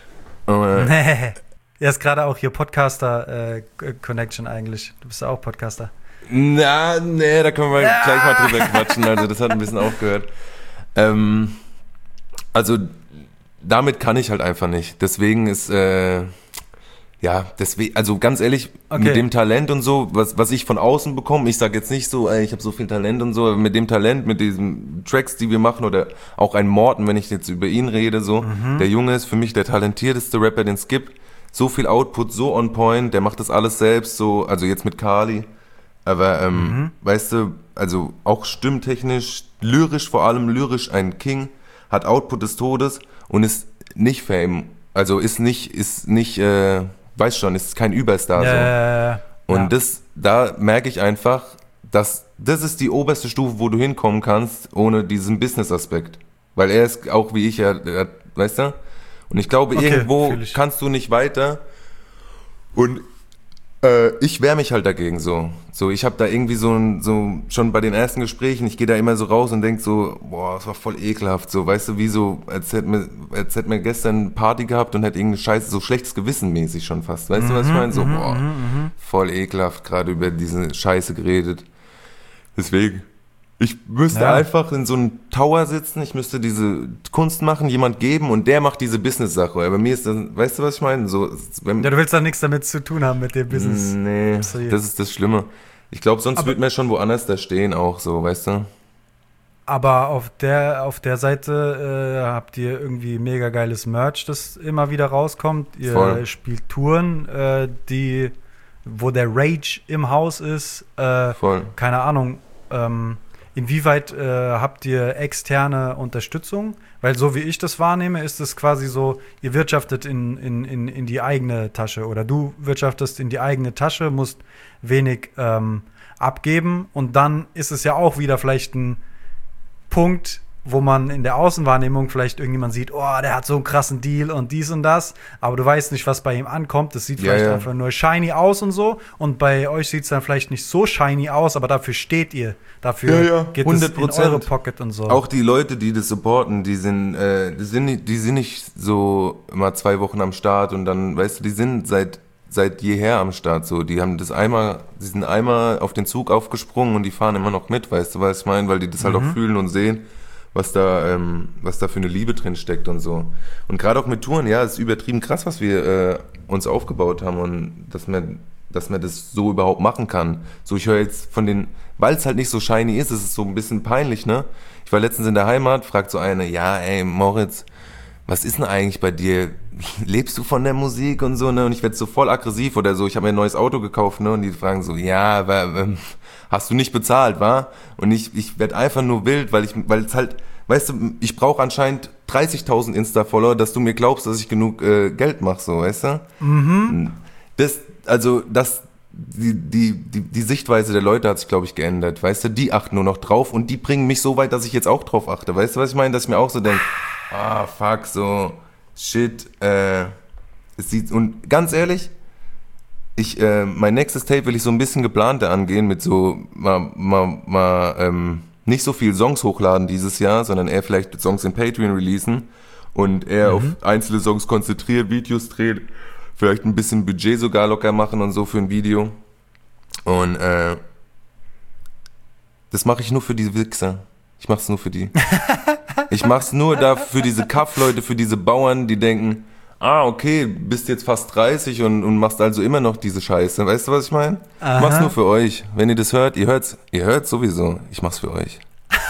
Äh, er ist gerade auch hier Podcaster-Connection äh, eigentlich. Du bist ja auch Podcaster. Na, nee, da können wir ja. gleich mal drüber quatschen. Also das hat ein bisschen aufgehört. Ähm, also damit kann ich halt einfach nicht. Deswegen ist... Äh, Ja, deswegen, also ganz ehrlich, okay. mit dem Talent und so, was was ich von außen bekomme, ich sage jetzt nicht so, ey, ich habe so viel Talent und so, aber mit dem Talent, mit diesen Tracks, die wir machen oder auch ein Morten, wenn ich jetzt über ihn rede, so, mhm. der Junge ist für mich der talentierteste Rapper, den es gibt, so viel Output, so on point, der macht das alles selbst, so, also jetzt mit Kali, aber ähm, mhm. weißt du, also auch stimmtechnisch, lyrisch vor allem, lyrisch ein King, hat Output des Todes und ist nicht Fame, also ist nicht, ist nicht, äh, weißt schon, ist kein Überstar ja, so. Ja, ja. Und ja. das, da merke ich einfach, dass das ist die oberste Stufe, wo du hinkommen kannst, ohne diesen Business-Aspekt. Weil er ist auch wie ich, er, er, weißt du? Und ich glaube, okay, irgendwo kannst du nicht weiter. Und äh, ich wehre mich halt dagegen so. So, ich habe da irgendwie so, ein, so schon bei den ersten Gesprächen, ich gehe da immer so raus und denk so, boah, das war voll ekelhaft. So, weißt du, wie so, als hätten wir, als hätten wir gestern eine Party gehabt und hätte irgendeine Scheiße, so schlechtes Gewissen mäßig schon fast. Weißt mhm, du, was ich meine? So, boah, mhm, voll ekelhaft, gerade über diese Scheiße geredet. Deswegen, ich müsste ja. einfach in so einem Tower sitzen, ich müsste diese Kunst machen, jemand geben und der macht diese Business-Sache. Aber bei mir ist das, weißt du, was ich meine? So, wenn, ja, du willst doch nichts damit zu tun haben mit dem Business. Nee, das ist das Schlimme. Ich glaube, sonst würde man schon woanders da stehen auch so, weißt du? Aber auf der, auf der Seite äh, habt ihr irgendwie mega geiles Merch, das immer wieder rauskommt. Ihr Voll. spielt Touren, äh, die, wo der Rage im Haus ist. Äh, Voll. Keine Ahnung, ähm, inwieweit äh, habt ihr externe Unterstützung? Weil so wie ich das wahrnehme, ist es quasi so, ihr wirtschaftet in, in, in, in die eigene Tasche oder du wirtschaftest in die eigene Tasche, musst wenig ähm, abgeben und dann ist es ja auch wieder vielleicht ein Punkt, wo man in der Außenwahrnehmung vielleicht irgendjemand sieht, oh, der hat so einen krassen Deal und dies und das, aber du weißt nicht, was bei ihm ankommt. Das sieht Ja, vielleicht ja. einfach nur shiny aus und so. Und bei euch sieht es dann vielleicht nicht so shiny aus, aber dafür steht ihr. Dafür Ja, ja, geht hundert es in Prozent. eure Pocket und so. Auch die Leute, die das supporten, die sind, äh, die sind, nicht, die sind nicht so immer zwei Wochen am Start und dann, weißt du, die sind seit seit jeher am Start so. Die haben das einmal, die sind einmal auf den Zug aufgesprungen und die fahren immer noch mit, weißt du, was ich meine? Weil die das halt Mhm. auch fühlen und sehen, was da, ähm, was da für eine Liebe drin steckt und so. Und gerade auch mit Touren, ja, es ist übertrieben krass, was wir äh, uns aufgebaut haben und dass man, dass man das so überhaupt machen kann. So, ich höre jetzt von den, weil es halt nicht so shiny ist, ist es so ein bisschen peinlich, ne? Ich war letztens in der Heimat, fragt so eine, ja, ey, Moritz, was ist denn eigentlich bei dir? Lebst du von der Musik und so, ne? Und ich werde so voll aggressiv oder so. Ich habe mir ein neues Auto gekauft, ne? Und die fragen so, ja, aber ähm, hast du nicht bezahlt, wa? Und ich ich werde einfach nur wild, weil ich, weil es halt, weißt du, ich brauche anscheinend dreißigtausend Insta-Follower, dass du mir glaubst, dass ich genug äh, Geld mache, so, weißt du? Mhm. Das, also das, die die die die Sichtweise der Leute hat sich, glaube ich, geändert, weißt du? Die achten nur noch drauf und die bringen mich so weit, dass ich jetzt auch drauf achte, weißt du, was ich meine? Dass ich mir auch so denke, ah, fuck, so, shit, äh, es sieht, und ganz ehrlich, ich, äh, mein nächstes Tape will ich so ein bisschen geplanter angehen, mit so, mal, mal, mal, ähm, nicht so viel Songs hochladen dieses Jahr, sondern eher vielleicht Songs in Patreon releasen und eher mhm. auf einzelne Songs konzentriert, Videos drehen, vielleicht ein bisschen Budget sogar locker machen und so für ein Video. Und, äh, das mache ich nur für diese Wichser. Ich mach's nur für die. Ich mach's nur da für diese Kaff-Leute, für diese Bauern, die denken, ah, okay, bist jetzt fast dreißig und, und machst also immer noch diese Scheiße. Weißt du, was ich meine? Ich mach's nur für euch. Wenn ihr das hört, ihr hört's, ihr hört's sowieso. Ich mach's für euch.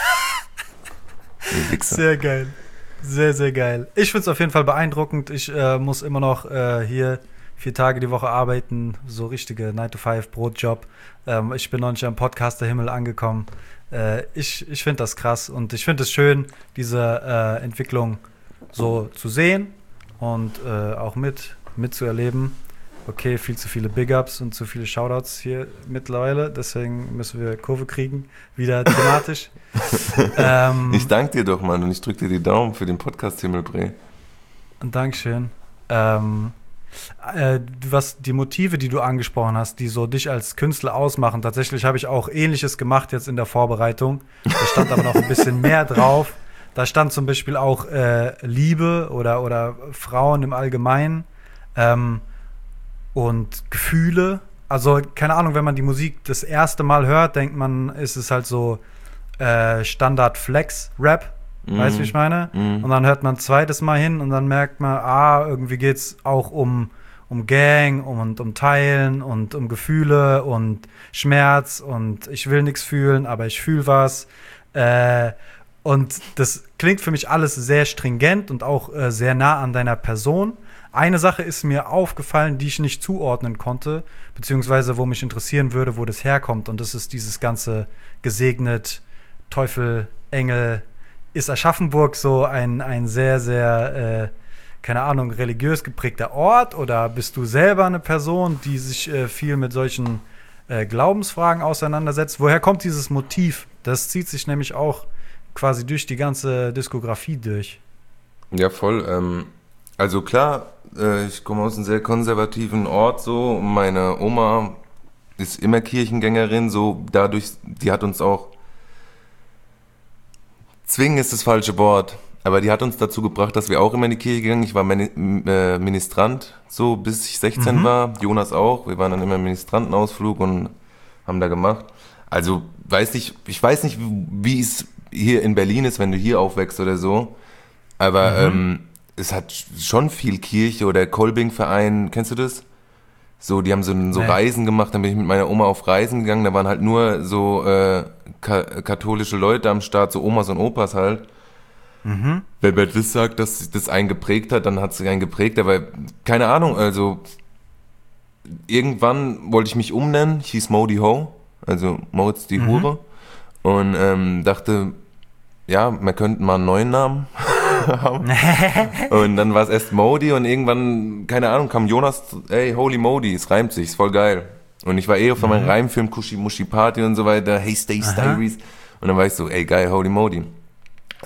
Sehr geil. Sehr, sehr geil. Ich find's auf jeden Fall beeindruckend. Ich äh, muss immer noch äh, hier vier Tage die Woche arbeiten. So richtige nine to five Brotjob. Ähm, ich bin noch nicht am Podcaster-Himmel angekommen. Äh, ich ich finde das krass und ich finde es schön, diese äh, Entwicklung so zu sehen und äh, auch mit mitzuerleben. Okay, viel zu viele Big-Ups und zu viele Shoutouts hier mittlerweile, deswegen müssen wir Kurve kriegen, wieder thematisch. ähm, ich danke dir doch, Mann, und ich drücke dir die Daumen für den Podcast Himmelbree. Dankeschön. Ähm, äh, was die Motive, die du angesprochen hast, die so dich als Künstler ausmachen, tatsächlich habe ich auch Ähnliches gemacht jetzt in der Vorbereitung. Da stand aber noch ein bisschen mehr drauf. Da stand zum Beispiel auch äh, Liebe oder, oder Frauen im Allgemeinen ähm, und Gefühle. Also, keine Ahnung, wenn man die Musik das erste Mal hört, denkt man, ist es halt so äh, Standard-Flex-Rap. Mm. Weißt du, wie ich meine? Mm. Und dann hört man ein zweites Mal hin und dann merkt man, ah, irgendwie geht's auch um, um Gang um, und um Teilen und um Gefühle und Schmerz und ich will nichts fühlen, aber ich fühle was. Äh, und das klingt für mich alles sehr stringent und auch äh, sehr nah an deiner Person. Eine Sache ist mir aufgefallen, die ich nicht zuordnen konnte, beziehungsweise wo mich interessieren würde, wo das herkommt. Und das ist dieses ganze gesegnet, Teufel, Engel. Ist Aschaffenburg so ein, ein sehr, sehr, äh, keine Ahnung, religiös geprägter Ort? Oder bist du selber eine Person, die sich äh, viel mit solchen äh, Glaubensfragen auseinandersetzt? Woher kommt dieses Motiv? Das zieht sich nämlich auch quasi durch die ganze Diskografie durch. Ja, voll. Ähm, also klar, äh, ich komme aus einem sehr konservativen Ort so. Meine Oma ist immer Kirchengängerin, so dadurch, die hat uns auch zwingen ist das falsche Wort, aber die hat uns dazu gebracht, dass wir auch immer in die Kirche gegangen. Ich war Ministrant, so bis ich sechzehn mhm. war. Jonas auch. Wir waren dann immer im Ministrantenausflug und haben da gemacht. Also weiß nicht, ich weiß nicht, wie es hier in Berlin ist, wenn du hier aufwächst oder so. Aber mhm. ähm, es hat schon viel Kirche oder Kolbing-Verein. Kennst du das? So, die haben so, so nee. Reisen gemacht, dann bin ich mit meiner Oma auf Reisen gegangen, da waren halt nur so äh, ka- katholische Leute am Start, so Omas und Opas halt. Mhm. Wenn man das sagt, dass das einen geprägt hat, dann hat es einen geprägt, aber keine Ahnung, also irgendwann wollte ich mich umnennen, ich hieß Modi Ho, also Moritz die mhm. Hure und ähm, dachte, ja, wir könnten mal einen neuen Namen haben. Und dann war es erst Modi und irgendwann, keine Ahnung, kam Jonas, ey, Holy Modi, es reimt sich, ist voll geil. Und ich war eh von mhm. meinem Reimfilm Kushi Mushi Party und so weiter, Hey Stay Diaries. Und dann war ich so, ey, geil, Holy Modi.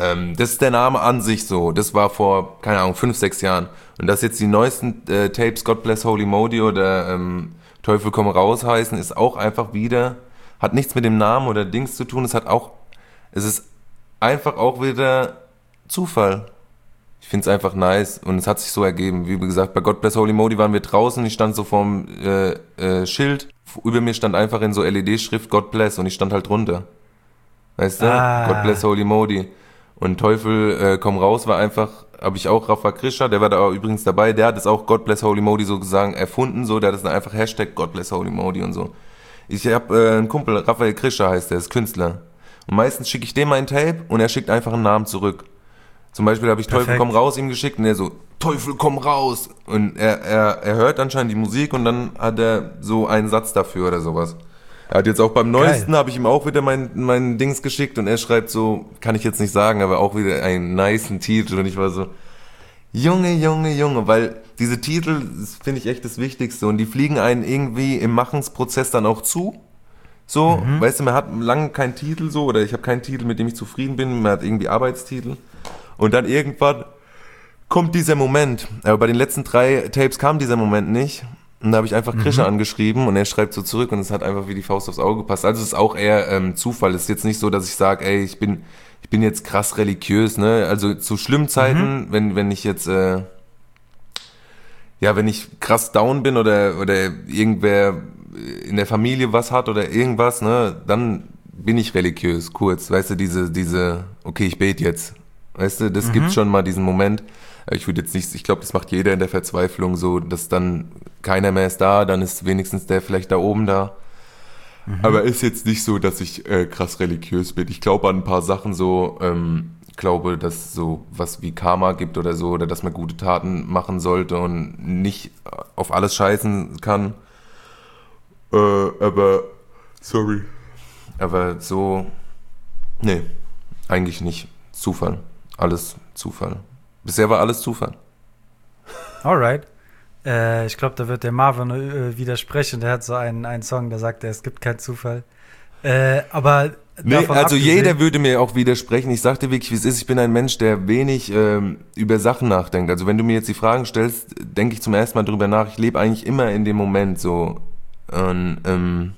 Ähm, das ist der Name an sich so. Das war vor, keine Ahnung, fünf, sechs Jahren. Und dass jetzt die neuesten äh, Tapes God Bless Holy Modi oder ähm, Teufel komm raus heißen, ist auch einfach wieder, hat nichts mit dem Namen oder Dings zu tun. Es hat auch, es ist einfach auch wieder Zufall. Ich finde es einfach nice und es hat sich so ergeben. Wie gesagt, bei God Bless Holy Modi waren wir draußen, ich stand so vorm äh, äh, Schild, über mir stand einfach in so L E D-Schrift God Bless und ich stand halt drunter. Weißt du? Ah. God Bless Holy Modi. Und Teufel äh, komm raus war einfach, habe ich auch Rafa Krischer, der war da übrigens dabei, der hat es auch God Bless Holy Modi sozusagen erfunden, so, der hat es dann einfach Hashtag God Bless Holy Modi und so. Ich habe äh, einen Kumpel, Raphael Krischer heißt der, ist Künstler. Und meistens schicke ich dem mein Tape und er schickt einfach einen Namen zurück. Zum Beispiel habe ich Perfekt. Teufel komm raus ihm geschickt und er so, Teufel komm raus. Und er, er, er hört anscheinend die Musik und dann hat er so einen Satz dafür oder sowas. Er hat jetzt auch beim neuesten, habe ich ihm auch wieder mein, mein Dings geschickt und er schreibt so, kann ich jetzt nicht sagen, aber auch wieder einen nicen Titel und ich war so, Junge, Junge, Junge, weil diese Titel, das finde ich echt das Wichtigste und die fliegen einen irgendwie im Machensprozess dann auch zu. So, mhm. Weißt du, man hat lange keinen Titel so oder ich habe keinen Titel, mit dem ich zufrieden bin, man hat irgendwie Arbeitstitel und dann irgendwann kommt dieser Moment, aber bei den letzten drei Tapes kam dieser Moment nicht. Und da habe ich einfach Krischer mhm. angeschrieben und er schreibt so zurück und es hat einfach wie die Faust aufs Auge gepasst. Also es ist auch eher ähm, Zufall. Es ist jetzt nicht so, dass ich sage, ey, ich bin ich bin jetzt krass religiös, ne? Also zu schlimmen Zeiten, mhm. wenn wenn ich jetzt äh, ja, wenn ich krass down bin oder oder irgendwer in der Familie was hat oder irgendwas, ne, dann bin ich religiös, kurz. Weißt du, diese diese okay, ich bete jetzt. Weißt du, das mhm. gibt schon mal diesen Moment. Ich würde jetzt nicht, ich glaube, das macht jeder in der Verzweiflung so, dass dann keiner mehr ist da, dann ist wenigstens der vielleicht da oben da. Mhm. Aber ist jetzt nicht so, dass ich äh, krass religiös bin. Ich glaube an ein paar Sachen so, ähm, glaube, dass es so was wie Karma gibt oder so, oder dass man gute Taten machen sollte und nicht auf alles scheißen kann. Äh, aber, sorry. Aber so, nee, eigentlich nicht. Zufall. Alles Zufall. Bisher war alles Zufall. Alright. Äh, ich glaube, da wird der Marvin äh, widersprechen. Der hat so einen, einen Song, der sagt, es gibt keinen Zufall. Äh, aber nee, also abgesehen, jeder würde mir auch widersprechen. Ich sagte wirklich, wie es ist. Ich bin ein Mensch, der wenig ähm, über Sachen nachdenkt. Also wenn du mir jetzt die Fragen stellst, denke ich zum ersten Mal drüber nach. Ich lebe eigentlich immer in dem Moment so. Und, ähm,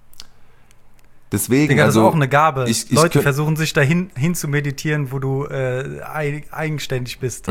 deswegen, Digga, das also, ist auch eine Gabe. Ich, ich Leute könnt, versuchen sich dahin hin zu meditieren, wo du äh, eigenständig bist.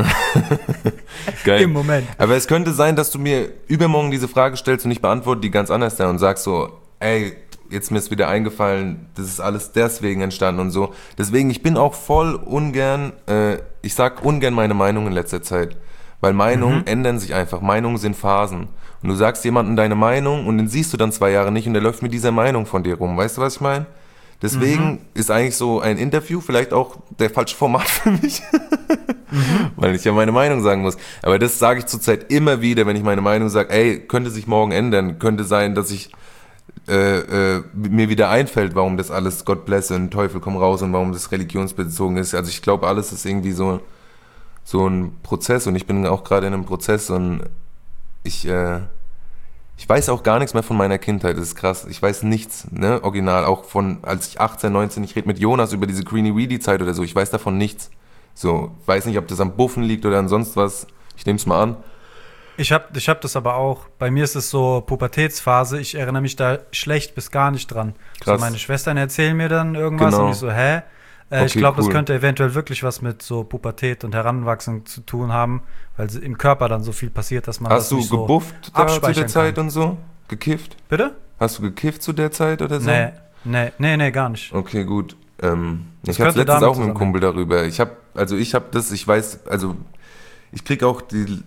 Geil. Im Moment. Aber es könnte sein, dass du mir übermorgen diese Frage stellst und ich beantworte die ganz anders da und sagst so, ey, jetzt mir ist wieder eingefallen, das ist alles deswegen entstanden und so. Deswegen, ich bin auch voll ungern, äh, ich sag ungern meine Meinung in letzter Zeit. Weil Meinungen mhm. ändern sich einfach. Meinungen sind Phasen. Und du sagst jemandem deine Meinung und den siehst du dann zwei Jahre nicht und der läuft mit dieser Meinung von dir rum. Weißt du, was ich meine? Deswegen mhm. ist eigentlich so ein Interview vielleicht auch der falsche Format für mich. mhm. Weil ich ja meine Meinung sagen muss. Aber das sage ich zurzeit immer wieder, wenn ich meine Meinung sage, ey, könnte sich morgen ändern. Könnte sein, dass ich äh, äh, mir wieder einfällt, warum das alles Gott bless und Teufel komm raus und warum das religionsbezogen ist. Also ich glaube, alles ist irgendwie so so ein Prozess und ich bin auch gerade in einem Prozess und ich, äh, ich weiß auch gar nichts mehr von meiner Kindheit, das ist krass. Ich weiß nichts, ne, original, auch von, als ich achtzehn, neunzehn, ich rede mit Jonas über diese Greenie-Weedy-Zeit oder so, ich weiß davon nichts. So, ich weiß nicht, ob das am Buffen liegt oder an sonst was, ich nehme es mal an. Ich hab, ich hab das aber auch, bei mir ist es so Pubertätsphase, ich erinnere mich da schlecht bis gar nicht dran. Krass. So meine Schwestern erzählen mir dann irgendwas Genau. und ich so, hä? Äh, Okay, ich glaube, cool. das könnte eventuell wirklich was mit so Pubertät und Heranwachsen zu tun haben, weil im Körper dann so viel passiert, dass man Hast das du nicht so gebufft da zu abspeichern der Zeit kann. und so? Gekifft? Bitte? Hast du gekifft zu der Zeit oder so? Nee, nee, nee, nee, gar nicht. Okay, gut. Ähm, Das ich hatte könnte letztens damit auch mit einem Kumpel darüber. Ich habe, also ich habe das, ich weiß, also ich krieg auch die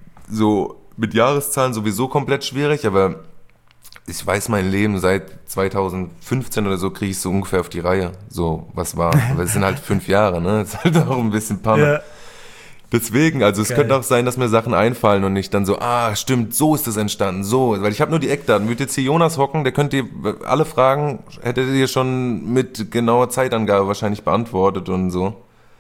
so mit Jahreszahlen sowieso komplett schwierig, aber ich weiß mein Leben seit zweitausendfünfzehn oder so kriege ich so ungefähr auf die Reihe. So, was war. Aber es sind halt fünf Jahre, ne? Das ist halt auch ein bisschen Panne. Ja. Deswegen, also es Geil. könnte auch sein, dass mir Sachen einfallen und ich dann so, ah, stimmt, so ist es entstanden, so. Weil ich habe nur die Eckdaten. Würde jetzt hier Jonas hocken, der könnte dir alle Fragen, hätte dir schon mit genauer Zeitangabe wahrscheinlich beantwortet und so.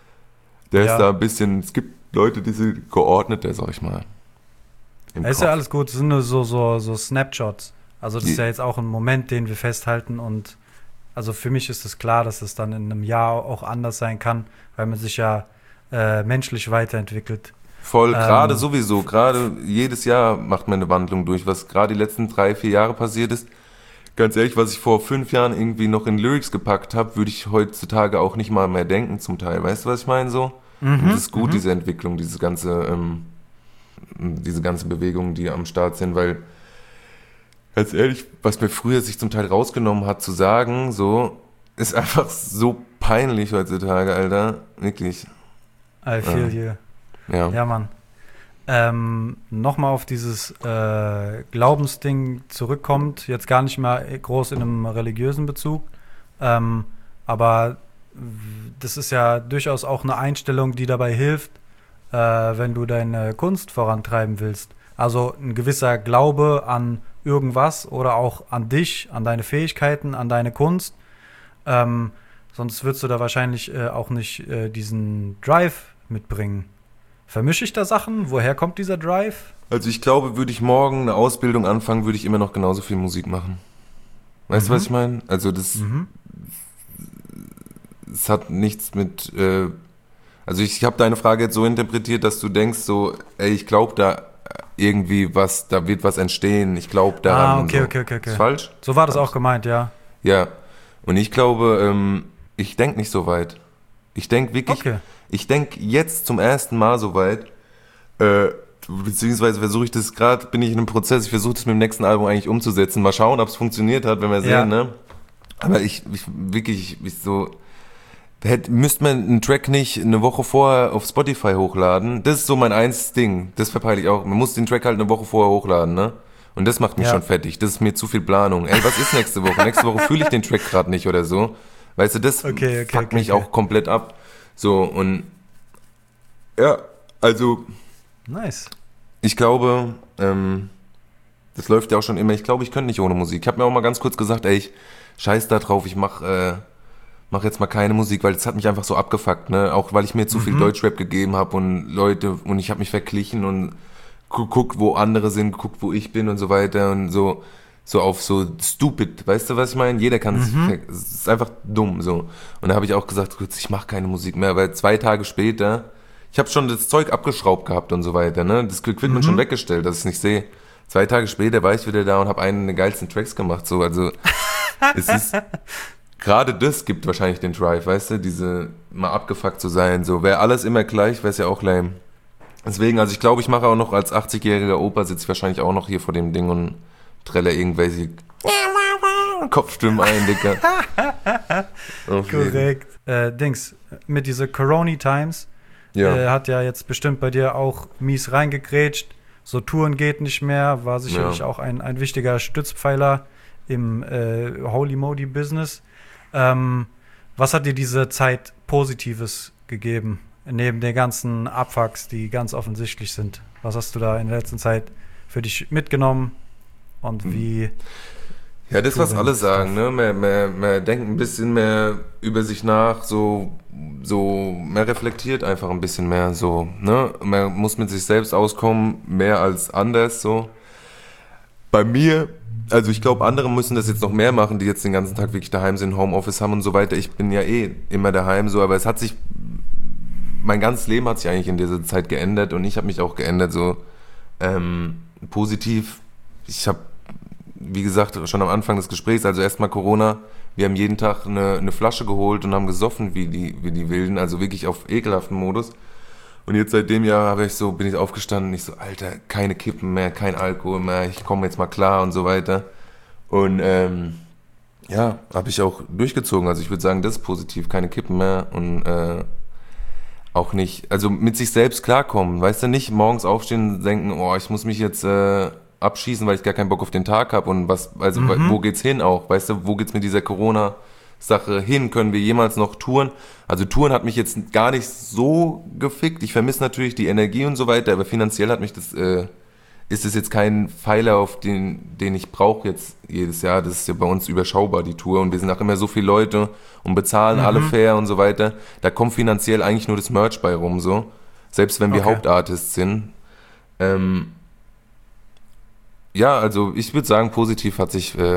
Der Ja. ist da ein bisschen, es gibt Leute, die sind geordneter, sag ich mal. Im Ja, ist ja Kopf. alles gut, das sind nur so, so, so Snapshots. Also das ist Die- ja jetzt auch ein Moment, den wir festhalten und also für mich ist es klar, dass es dann in einem Jahr auch anders sein kann, weil man sich ja äh, menschlich weiterentwickelt. Voll, gerade Ähm, sowieso, gerade jedes Jahr macht man eine Wandlung durch, was gerade die letzten drei, vier Jahre passiert ist. Ganz ehrlich, was ich vor fünf Jahren irgendwie noch in Lyrics gepackt habe, würde ich heutzutage auch nicht mal mehr denken zum Teil. Weißt du, was ich meine so? Und das ist gut, diese Entwicklung, diese ganze, ähm, diese ganze Bewegung, die am Start sind, weil, ganz ehrlich, was mir früher sich zum Teil rausgenommen hat zu sagen, so, ist einfach so peinlich heutzutage, Alter. Wirklich. I feel you. Ja. Ja, Mann. Ähm, nochmal auf dieses äh, Glaubensding zurückkommt, jetzt gar nicht mal groß in einem religiösen Bezug, ähm, aber w- das ist ja durchaus auch eine Einstellung, die dabei hilft, äh, wenn du deine Kunst vorantreiben willst. Also ein gewisser Glaube an irgendwas oder auch an dich, an deine Fähigkeiten, an deine Kunst. Ähm, sonst würdest du da wahrscheinlich äh, auch nicht äh, diesen Drive mitbringen. Vermische ich da Sachen? Woher kommt dieser Drive? Also ich glaube, würde ich morgen eine Ausbildung anfangen, würde ich immer noch genauso viel Musik machen. Weißt du, was ich meine? Also das, Mhm. das hat nichts mit, äh, also ich, ich habe deine Frage jetzt so interpretiert, dass du denkst so, ey, ich glaube da irgendwie was, da wird was entstehen, ich glaube daran. Ah, und okay, so. okay, okay, okay. Ist falsch? So war das auch gemeint, ja. Ja. Und ich glaube, ähm, ich denke nicht so weit. Ich denke wirklich, Okay. ich denke jetzt zum ersten Mal so weit, äh, beziehungsweise versuche ich das gerade, bin ich in einem Prozess, ich versuche das mit dem nächsten Album eigentlich umzusetzen. Mal schauen, ob es funktioniert hat, wenn wir Ja. sehen, ne? Aber ich, ich wirklich, ich so, hätte, müsste man einen Track nicht eine Woche vorher auf Spotify hochladen? Das ist so mein einziges Ding. Das verpeile ich auch. Man muss den Track halt eine Woche vorher hochladen, ne? Und das macht mich Ja. schon fertig. Das ist mir zu viel Planung. Ey, was ist nächste Woche? Nächste Woche fühle ich den Track gerade nicht oder so. Weißt du, das Okay, okay, fuckt okay, mich okay. auch komplett ab. So, und ja, also Nice. ich glaube, ähm, das läuft ja auch schon immer. Ich glaube, ich könnte nicht ohne Musik. Ich habe mir auch mal ganz kurz gesagt, ey, ich scheiß da drauf, ich mach, äh, mach jetzt mal keine Musik, weil das hat mich einfach so abgefuckt, ne? Auch weil ich mir zu viel Deutschrap gegeben habe und Leute, und ich habe mich verglichen und geguckt, wo andere sind, geguckt, wo ich bin und so weiter und so, so auf so stupid, weißt du, was ich meine? Jeder kann es, es ist einfach dumm, so. Und da habe ich auch gesagt, gut, ich mache keine Musik mehr, weil zwei Tage später, ich habe schon das Zeug abgeschraubt gehabt und so weiter, ne? Das Equipment schon weggestellt, dass ich es nicht sehe. Zwei Tage später war ich wieder da und habe einen der geilsten Tracks gemacht, so, also es ist, gerade das gibt wahrscheinlich den Drive, weißt du, diese, mal abgefuckt zu sein, so, wäre alles immer gleich, wäre es ja auch lame. Deswegen, also ich glaube, ich mache auch noch als achtzigjähriger Opa, sitze ich wahrscheinlich auch noch hier vor dem Ding und trelle irgendwelche Kopfstimmen ein, Dicker. Auf jeden. Korrekt. Äh, Dings, mit diese Corona-Times Ja. äh, hat ja jetzt bestimmt bei dir auch mies reingegrätscht. So Touren geht nicht mehr, war sicherlich Ja. auch ein, ein wichtiger Stützpfeiler im äh, Holy Modi Business. Ähm, was hat dir diese Zeit Positives gegeben? Neben den ganzen Abfucks, die ganz offensichtlich sind. Was hast du da in der letzten Zeit für dich mitgenommen? Und wie. Ja, das, was Touring alle sagen, Stuff. ne? Man, man, man denkt ein bisschen mehr über sich nach, so, so, man reflektiert einfach ein bisschen mehr, so, ne? Man muss mit sich selbst auskommen, mehr als anders, so. Bei mir, also ich glaube, andere müssen das jetzt noch mehr machen, die jetzt den ganzen Tag wirklich daheim sind, Homeoffice haben und so weiter. Ich bin ja eh immer daheim, so, aber es hat sich, mein ganzes Leben hat sich eigentlich in dieser Zeit geändert und ich habe mich auch geändert, so, ähm, positiv. Ich habe, wie gesagt, schon am Anfang des Gesprächs, also erstmal Corona, wir haben jeden Tag eine, eine Flasche geholt und haben gesoffen wie die, wie die Wilden, also wirklich auf ekelhaften Modus. Und jetzt seit dem Jahr habe ich so, bin ich aufgestanden und ich so, Alter, keine Kippen mehr, kein Alkohol mehr, ich komme jetzt mal klar und so weiter. Und ähm, ja, habe ich auch durchgezogen. Also ich würde sagen, das ist positiv, keine Kippen mehr und äh, auch nicht, also mit sich selbst klarkommen, weißt du, nicht morgens aufstehen und denken, oh, ich muss mich jetzt äh, abschießen, weil ich gar keinen Bock auf den Tag habe und was, also Mhm. wo geht's hin auch, weißt du, wo geht's mit dieser Corona-Sache hin, können wir jemals noch touren? Also Touren hat mich jetzt gar nicht so gefickt, ich vermisse natürlich die Energie und so weiter, aber finanziell hat mich das, äh, ist es jetzt kein Pfeiler, auf den, den ich brauche jetzt jedes Jahr, das ist ja bei uns überschaubar, die Tour, und wir sind auch immer so viele Leute und bezahlen alle fair und so weiter, da kommt finanziell eigentlich nur das Merch bei rum, so, selbst wenn wir Okay. Hauptartists sind. Ähm, ja, also ich würde sagen, positiv hat sich äh,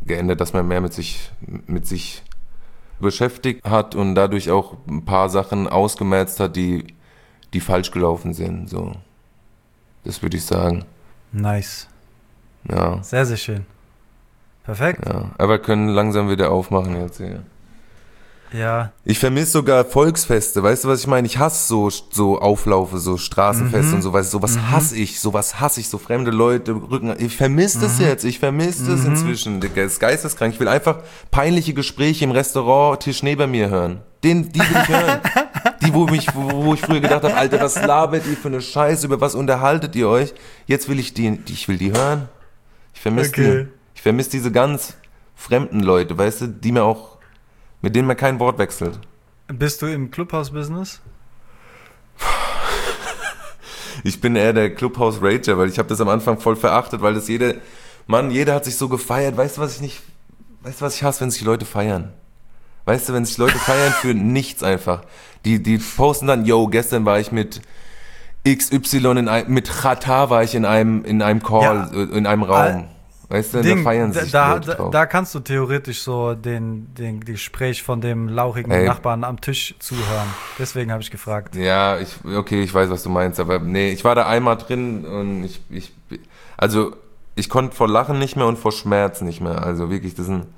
geändert, dass man mehr mit sich, mit sich beschäftigt hat und dadurch auch ein paar Sachen ausgemerzt hat, die, die falsch gelaufen sind. So. Das würde ich sagen. Nice. Ja. Sehr, sehr schön. Perfekt. Ja. Aber wir können langsam wieder aufmachen jetzt hier. Ja. Ich vermisse sogar Volksfeste, weißt du, was ich meine? Ich hasse so, so Auflaufe, so Straßenfeste Mhm. und so, weißt du, sowas Mhm. hasse ich, sowas hasse ich, so fremde Leute, Rücken, ich vermisse das Mhm. jetzt, ich vermisse das Mhm. inzwischen, Digga, das ist geisteskrank, ich will einfach peinliche Gespräche im Restaurant, Tisch neben mir hören, Den, die will ich hören, die, wo, mich, wo, wo ich früher gedacht habe, Alter, was labert ihr für eine Scheiße, über was unterhaltet ihr euch, jetzt will ich die, die ich will die hören, ich vermisse Okay. die, ich vermisse diese ganz fremden Leute, weißt du, die mir auch mit denen man kein Wort wechselt. Bist du im Clubhouse-Business? Ich bin eher der Clubhouse-Rager, weil ich habe das am Anfang voll verachtet, weil das jede, Mann, jeder hat sich so gefeiert. Weißt du, was ich nicht, weißt du, was ich hasse, wenn sich Leute feiern? Weißt du, wenn sich Leute feiern für nichts einfach. Die, die posten dann, yo, gestern war ich mit X Y, in ein, mit Chata war ich in einem, in einem Call, Ja. in einem Raum. Weißt du, Ding, da feiern da, sich da, Leute da, drauf. da kannst du theoretisch so den, den Gespräch von dem lauchigen Ey. Nachbarn am Tisch zuhören. Deswegen habe ich gefragt. Ja, ich, okay, ich weiß, was du meinst, aber nee, ich war da einmal drin und ich, ich, also ich konnte vor Lachen nicht mehr und vor Schmerz nicht mehr, also wirklich, das ist ein,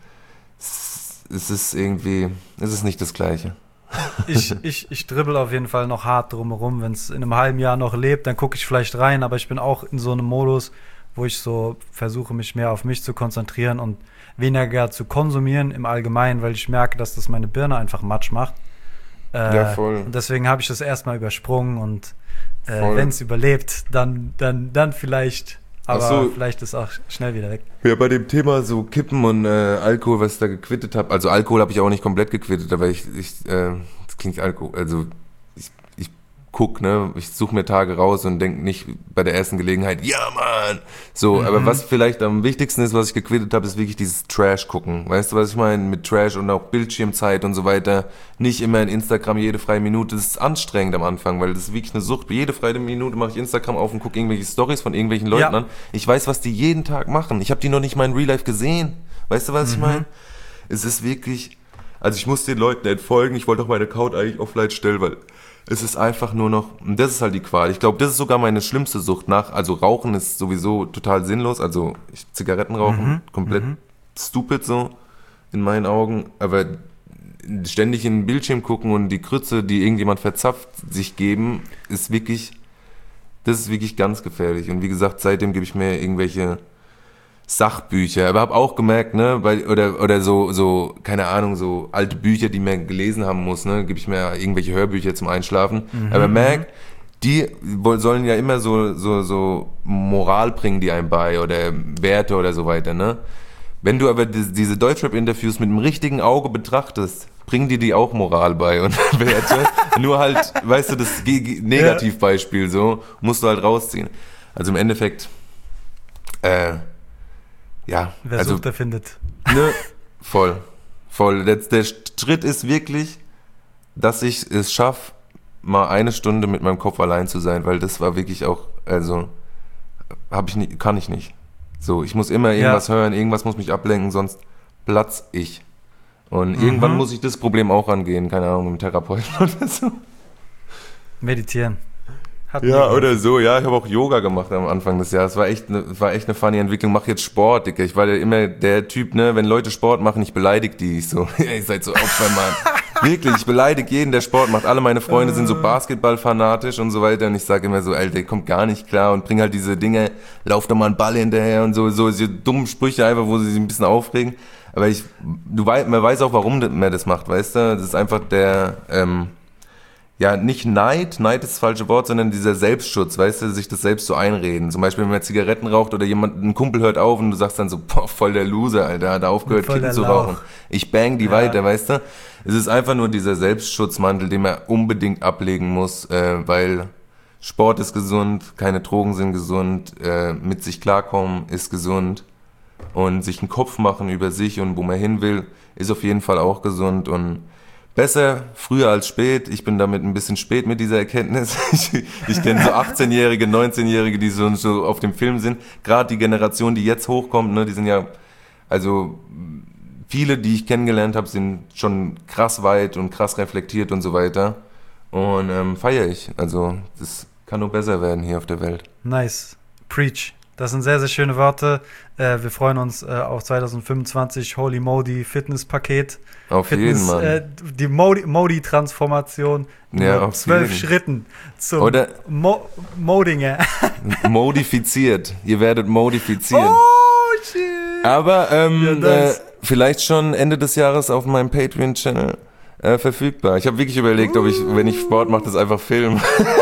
es ist irgendwie, es ist nicht das Gleiche. Ich, ich, ich dribbel auf jeden Fall noch hart drumherum. Wenn es in einem halben Jahr noch lebt, dann gucke ich vielleicht rein, aber ich bin auch in so einem Modus, wo ich so versuche, mich mehr auf mich zu konzentrieren und weniger zu konsumieren im Allgemeinen, weil ich merke, dass das meine Birne einfach matsch macht. Äh, Ja, voll. Und deswegen habe ich das erstmal übersprungen und äh, Voll. wenn es überlebt, dann, dann, dann vielleicht, aber Ach so. vielleicht ist auch schnell wieder weg. Ja, bei dem Thema so Kippen und äh, Alkohol, was ich da gequittet habe, also Alkohol habe ich auch nicht komplett gequittet, aber ich, ich äh, das klingt Alkohol, also ich, ich guck, ne, ich suche mir Tage raus und denke nicht bei der ersten Gelegenheit, ja Mann, so, Mhm. aber was vielleicht am wichtigsten ist, was ich gequittet habe, ist wirklich dieses Trash gucken, weißt du, was ich meine, mit Trash und auch Bildschirmzeit und so weiter, nicht immer in Instagram jede freie Minute, das ist anstrengend am Anfang, weil das ist wirklich eine Sucht, jede freie Minute mache ich Instagram auf und gucke irgendwelche Stories von irgendwelchen Leuten Ja. an, ich weiß, was die jeden Tag machen, ich habe die noch nicht mal in Real Life gesehen, weißt du, was ich meine, es ist wirklich, also ich muss den Leuten entfolgen, ich wollte auch meine Account eigentlich offline stellen, weil es ist einfach nur noch, und das ist halt die Qual. Ich glaube, das ist sogar meine schlimmste Sucht nach, also Rauchen ist sowieso total sinnlos, also ich, Zigaretten rauchen, Mhm, komplett stupid so, in meinen Augen, aber ständig in den Bildschirm gucken und die Krütze, die irgendjemand verzapft, sich geben, ist wirklich, das ist wirklich ganz gefährlich. Und wie gesagt, seitdem gebe ich mir irgendwelche Sachbücher, aber habe auch gemerkt, ne, weil, oder oder so so keine Ahnung, so alte Bücher, die man gelesen haben muss, ne, gebe ich mir irgendwelche Hörbücher zum Einschlafen, aber merk, die woll- sollen ja immer so so so Moral bringen, die einem bei oder Werte oder so weiter, ne? Wenn du aber die, diese Deutschrap-Interviews mit dem richtigen Auge betrachtest, bringen die die auch Moral bei und Werte, nur halt, weißt du, das Ge- Ge- Negativbeispiel so, musst du halt rausziehen. Also im Endeffekt äh ja, Wer also, sucht, der findet. ne, voll, voll. Der, der Schritt ist wirklich, dass ich es schaffe, mal eine Stunde mit meinem Kopf allein zu sein, weil das war wirklich auch, also, habe ich nicht, kann ich nicht. So, ich muss immer irgendwas Ja. hören, irgendwas muss mich ablenken, sonst platz ich. Und irgendwann muss ich das Problem auch angehen, keine Ahnung, mit dem Therapeuten oder so. Meditieren. Hat mir Ja, geholfen. oder so, ja, ich habe auch Yoga gemacht am Anfang des Jahres. War echt ne, war echt eine funny Entwicklung. Mach jetzt Sport, Digga. Ich war ja immer der Typ, ne, wenn Leute Sport machen, ich beleidige die. Ich so, ihr seid so Opfer, Mann. Wirklich, ich beleidige jeden, der Sport macht. Alle meine Freunde sind so Basketball-fanatisch und so weiter. Und ich sage immer so, Alter, ihr kommt gar nicht klar und bring halt diese Dinge, lauf doch mal einen Ball hinterher und so, so diese dummen Sprüche einfach, wo sie sich ein bisschen aufregen. Aber ich, du weißt, man weiß auch, warum man das macht, weißt du? Das ist einfach der, ähm, ja, nicht Neid, Neid ist das falsche Wort, sondern dieser Selbstschutz, weißt du, sich das selbst so einreden. Zum Beispiel, wenn man Zigaretten raucht oder jemand, ein Kumpel hört auf und du sagst dann so, boah, voll der Loser, Alter, hat er aufgehört, Voll Kippen der zu Lauch. rauchen. Ich bang die Ja. weiter, weißt du. Es ist einfach nur dieser Selbstschutzmantel, den man unbedingt ablegen muss, äh, weil Sport ist gesund, keine Drogen sind gesund, äh, mit sich klarkommen ist gesund und sich einen Kopf machen über sich und wo man hin will, ist auf jeden Fall auch gesund und besser früher als spät. Ich bin damit ein bisschen spät mit dieser Erkenntnis. Ich, ich kenne so achtzehnjährige, neunzehnjährige, die so, so auf dem Film sind. Gerade die Generation, die jetzt hochkommt, ne, die sind ja, Also viele, die ich kennengelernt habe, sind schon krass weit und krass reflektiert und so weiter. Und ähm, feiere ich. Also das kann nur besser werden hier auf der Welt. Nice. Preach. Das sind sehr, sehr schöne Worte. Äh, wir freuen uns äh, auf zwanzig fünfundzwanzig Holy Modi Fitnesspaket. Auf Fitness, jeden, Mann. Äh, die Modi- Modi-Transformation Ja, mit auf zwölf jeden. Schritten zum Oder- Mo- Modinger. Modifiziert. Ihr werdet modifizieren. Oh, shit. Aber ähm, Ja, nice. äh, vielleicht schon Ende des Jahres auf meinem Patreon-Channel äh, verfügbar. Ich habe wirklich überlegt, ob ich, wenn ich Sport mache, das einfach filme.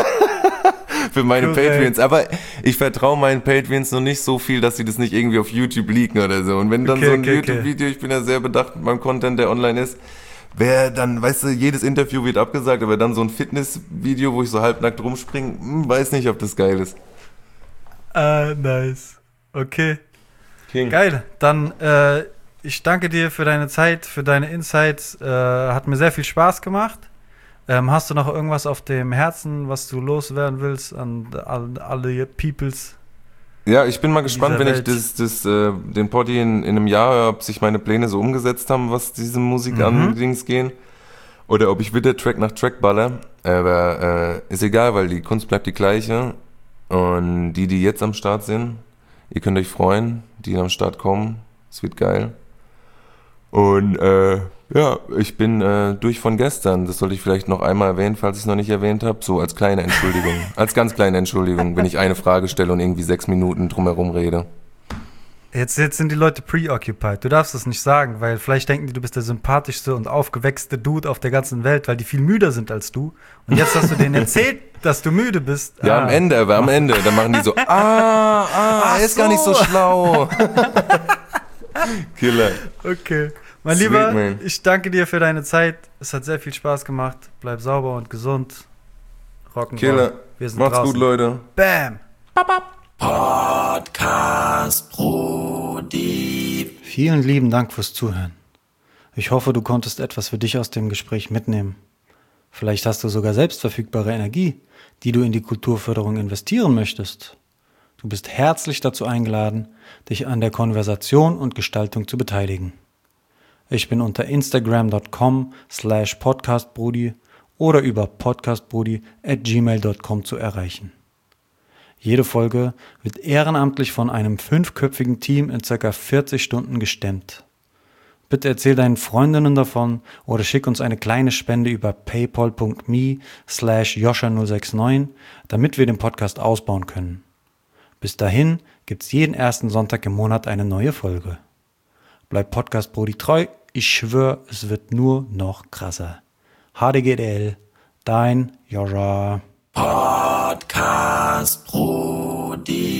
Für meine Korrekt. Patreons. Aber ich vertraue meinen Patreons noch nicht so viel, dass sie das nicht irgendwie auf YouTube leaken oder so. Und wenn dann Okay, so ein okay, YouTube-Video, ich bin ja sehr bedacht mit meinem Content, der online ist, wer dann, weißt du, jedes Interview wird abgesagt, aber dann so ein Fitness-Video, wo ich so halbnackt rumspringe, hm, weiß nicht, ob das geil ist. Ah, nice. Okay. King. Geil. Dann, äh, ich danke dir für deine Zeit, für deine Insights. Äh, hat mir sehr viel Spaß gemacht. Ähm, hast du noch irgendwas auf dem Herzen, was du loswerden willst an alle, alle Peoples? Ja, ich bin mal gespannt, wenn dieser ich Welt. das, das, äh, den Poddy in, in einem Jahr höre, ob sich meine Pläne so umgesetzt haben, was diese Musik Mhm. an Dings gehen. Oder ob ich wieder Track nach Track baller. Aber äh, ist egal, weil die Kunst bleibt die gleiche. Und die, die jetzt am Start sind, ihr könnt euch freuen, die am Start kommen. Es wird geil. Und äh, ja, ich bin äh, durch von gestern. Das sollte ich vielleicht noch einmal erwähnen, falls ich es noch nicht erwähnt habe. So als kleine Entschuldigung. Als ganz kleine Entschuldigung, wenn ich eine Frage stelle und irgendwie sechs Minuten drumherum rede. Jetzt, jetzt sind die Leute preoccupied. Du darfst das nicht sagen, weil vielleicht denken die, du bist der sympathischste und aufgewächste Dude auf der ganzen Welt, weil die viel müder sind als du. Und jetzt hast du denen erzählt, dass du müde bist. Ja, Ah. am Ende, aber am Ende. Dann machen die so, ah, ah, Ach er ist gar nicht so so. schlau. Killer. Okay. Mein Sweet, Lieber, man. ich danke dir für deine Zeit. Es hat sehr viel Spaß gemacht. Bleib sauber und gesund. Rock'n'Roll. Killer. Wir sind Macht's draußen. gut, Leute. Bam. Podcast Brody. Vielen lieben Dank fürs Zuhören. Ich hoffe, du konntest etwas für dich aus dem Gespräch mitnehmen. Vielleicht hast du sogar selbst verfügbare Energie, die du in die Kulturförderung investieren möchtest. Du bist herzlich dazu eingeladen, dich an der Konversation und Gestaltung zu beteiligen. Ich bin unter instagram dot com slash podcastbrudi oder über podcastbrudi at gmail dot com zu erreichen. Jede Folge wird ehrenamtlich von einem fünfköpfigen Team in ca. vierzig Stunden gestemmt. Bitte erzähl deinen Freundinnen davon oder schick uns eine kleine Spende über paypal dot me slash joscha null sechs neun, damit wir den Podcast ausbauen können. Bis dahin gibt's jeden ersten Sonntag im Monat eine neue Folge. Bleib Podcast Brody treu, ich schwöre, es wird nur noch krasser. H D G D L, dein Joscha. Podcast Brody.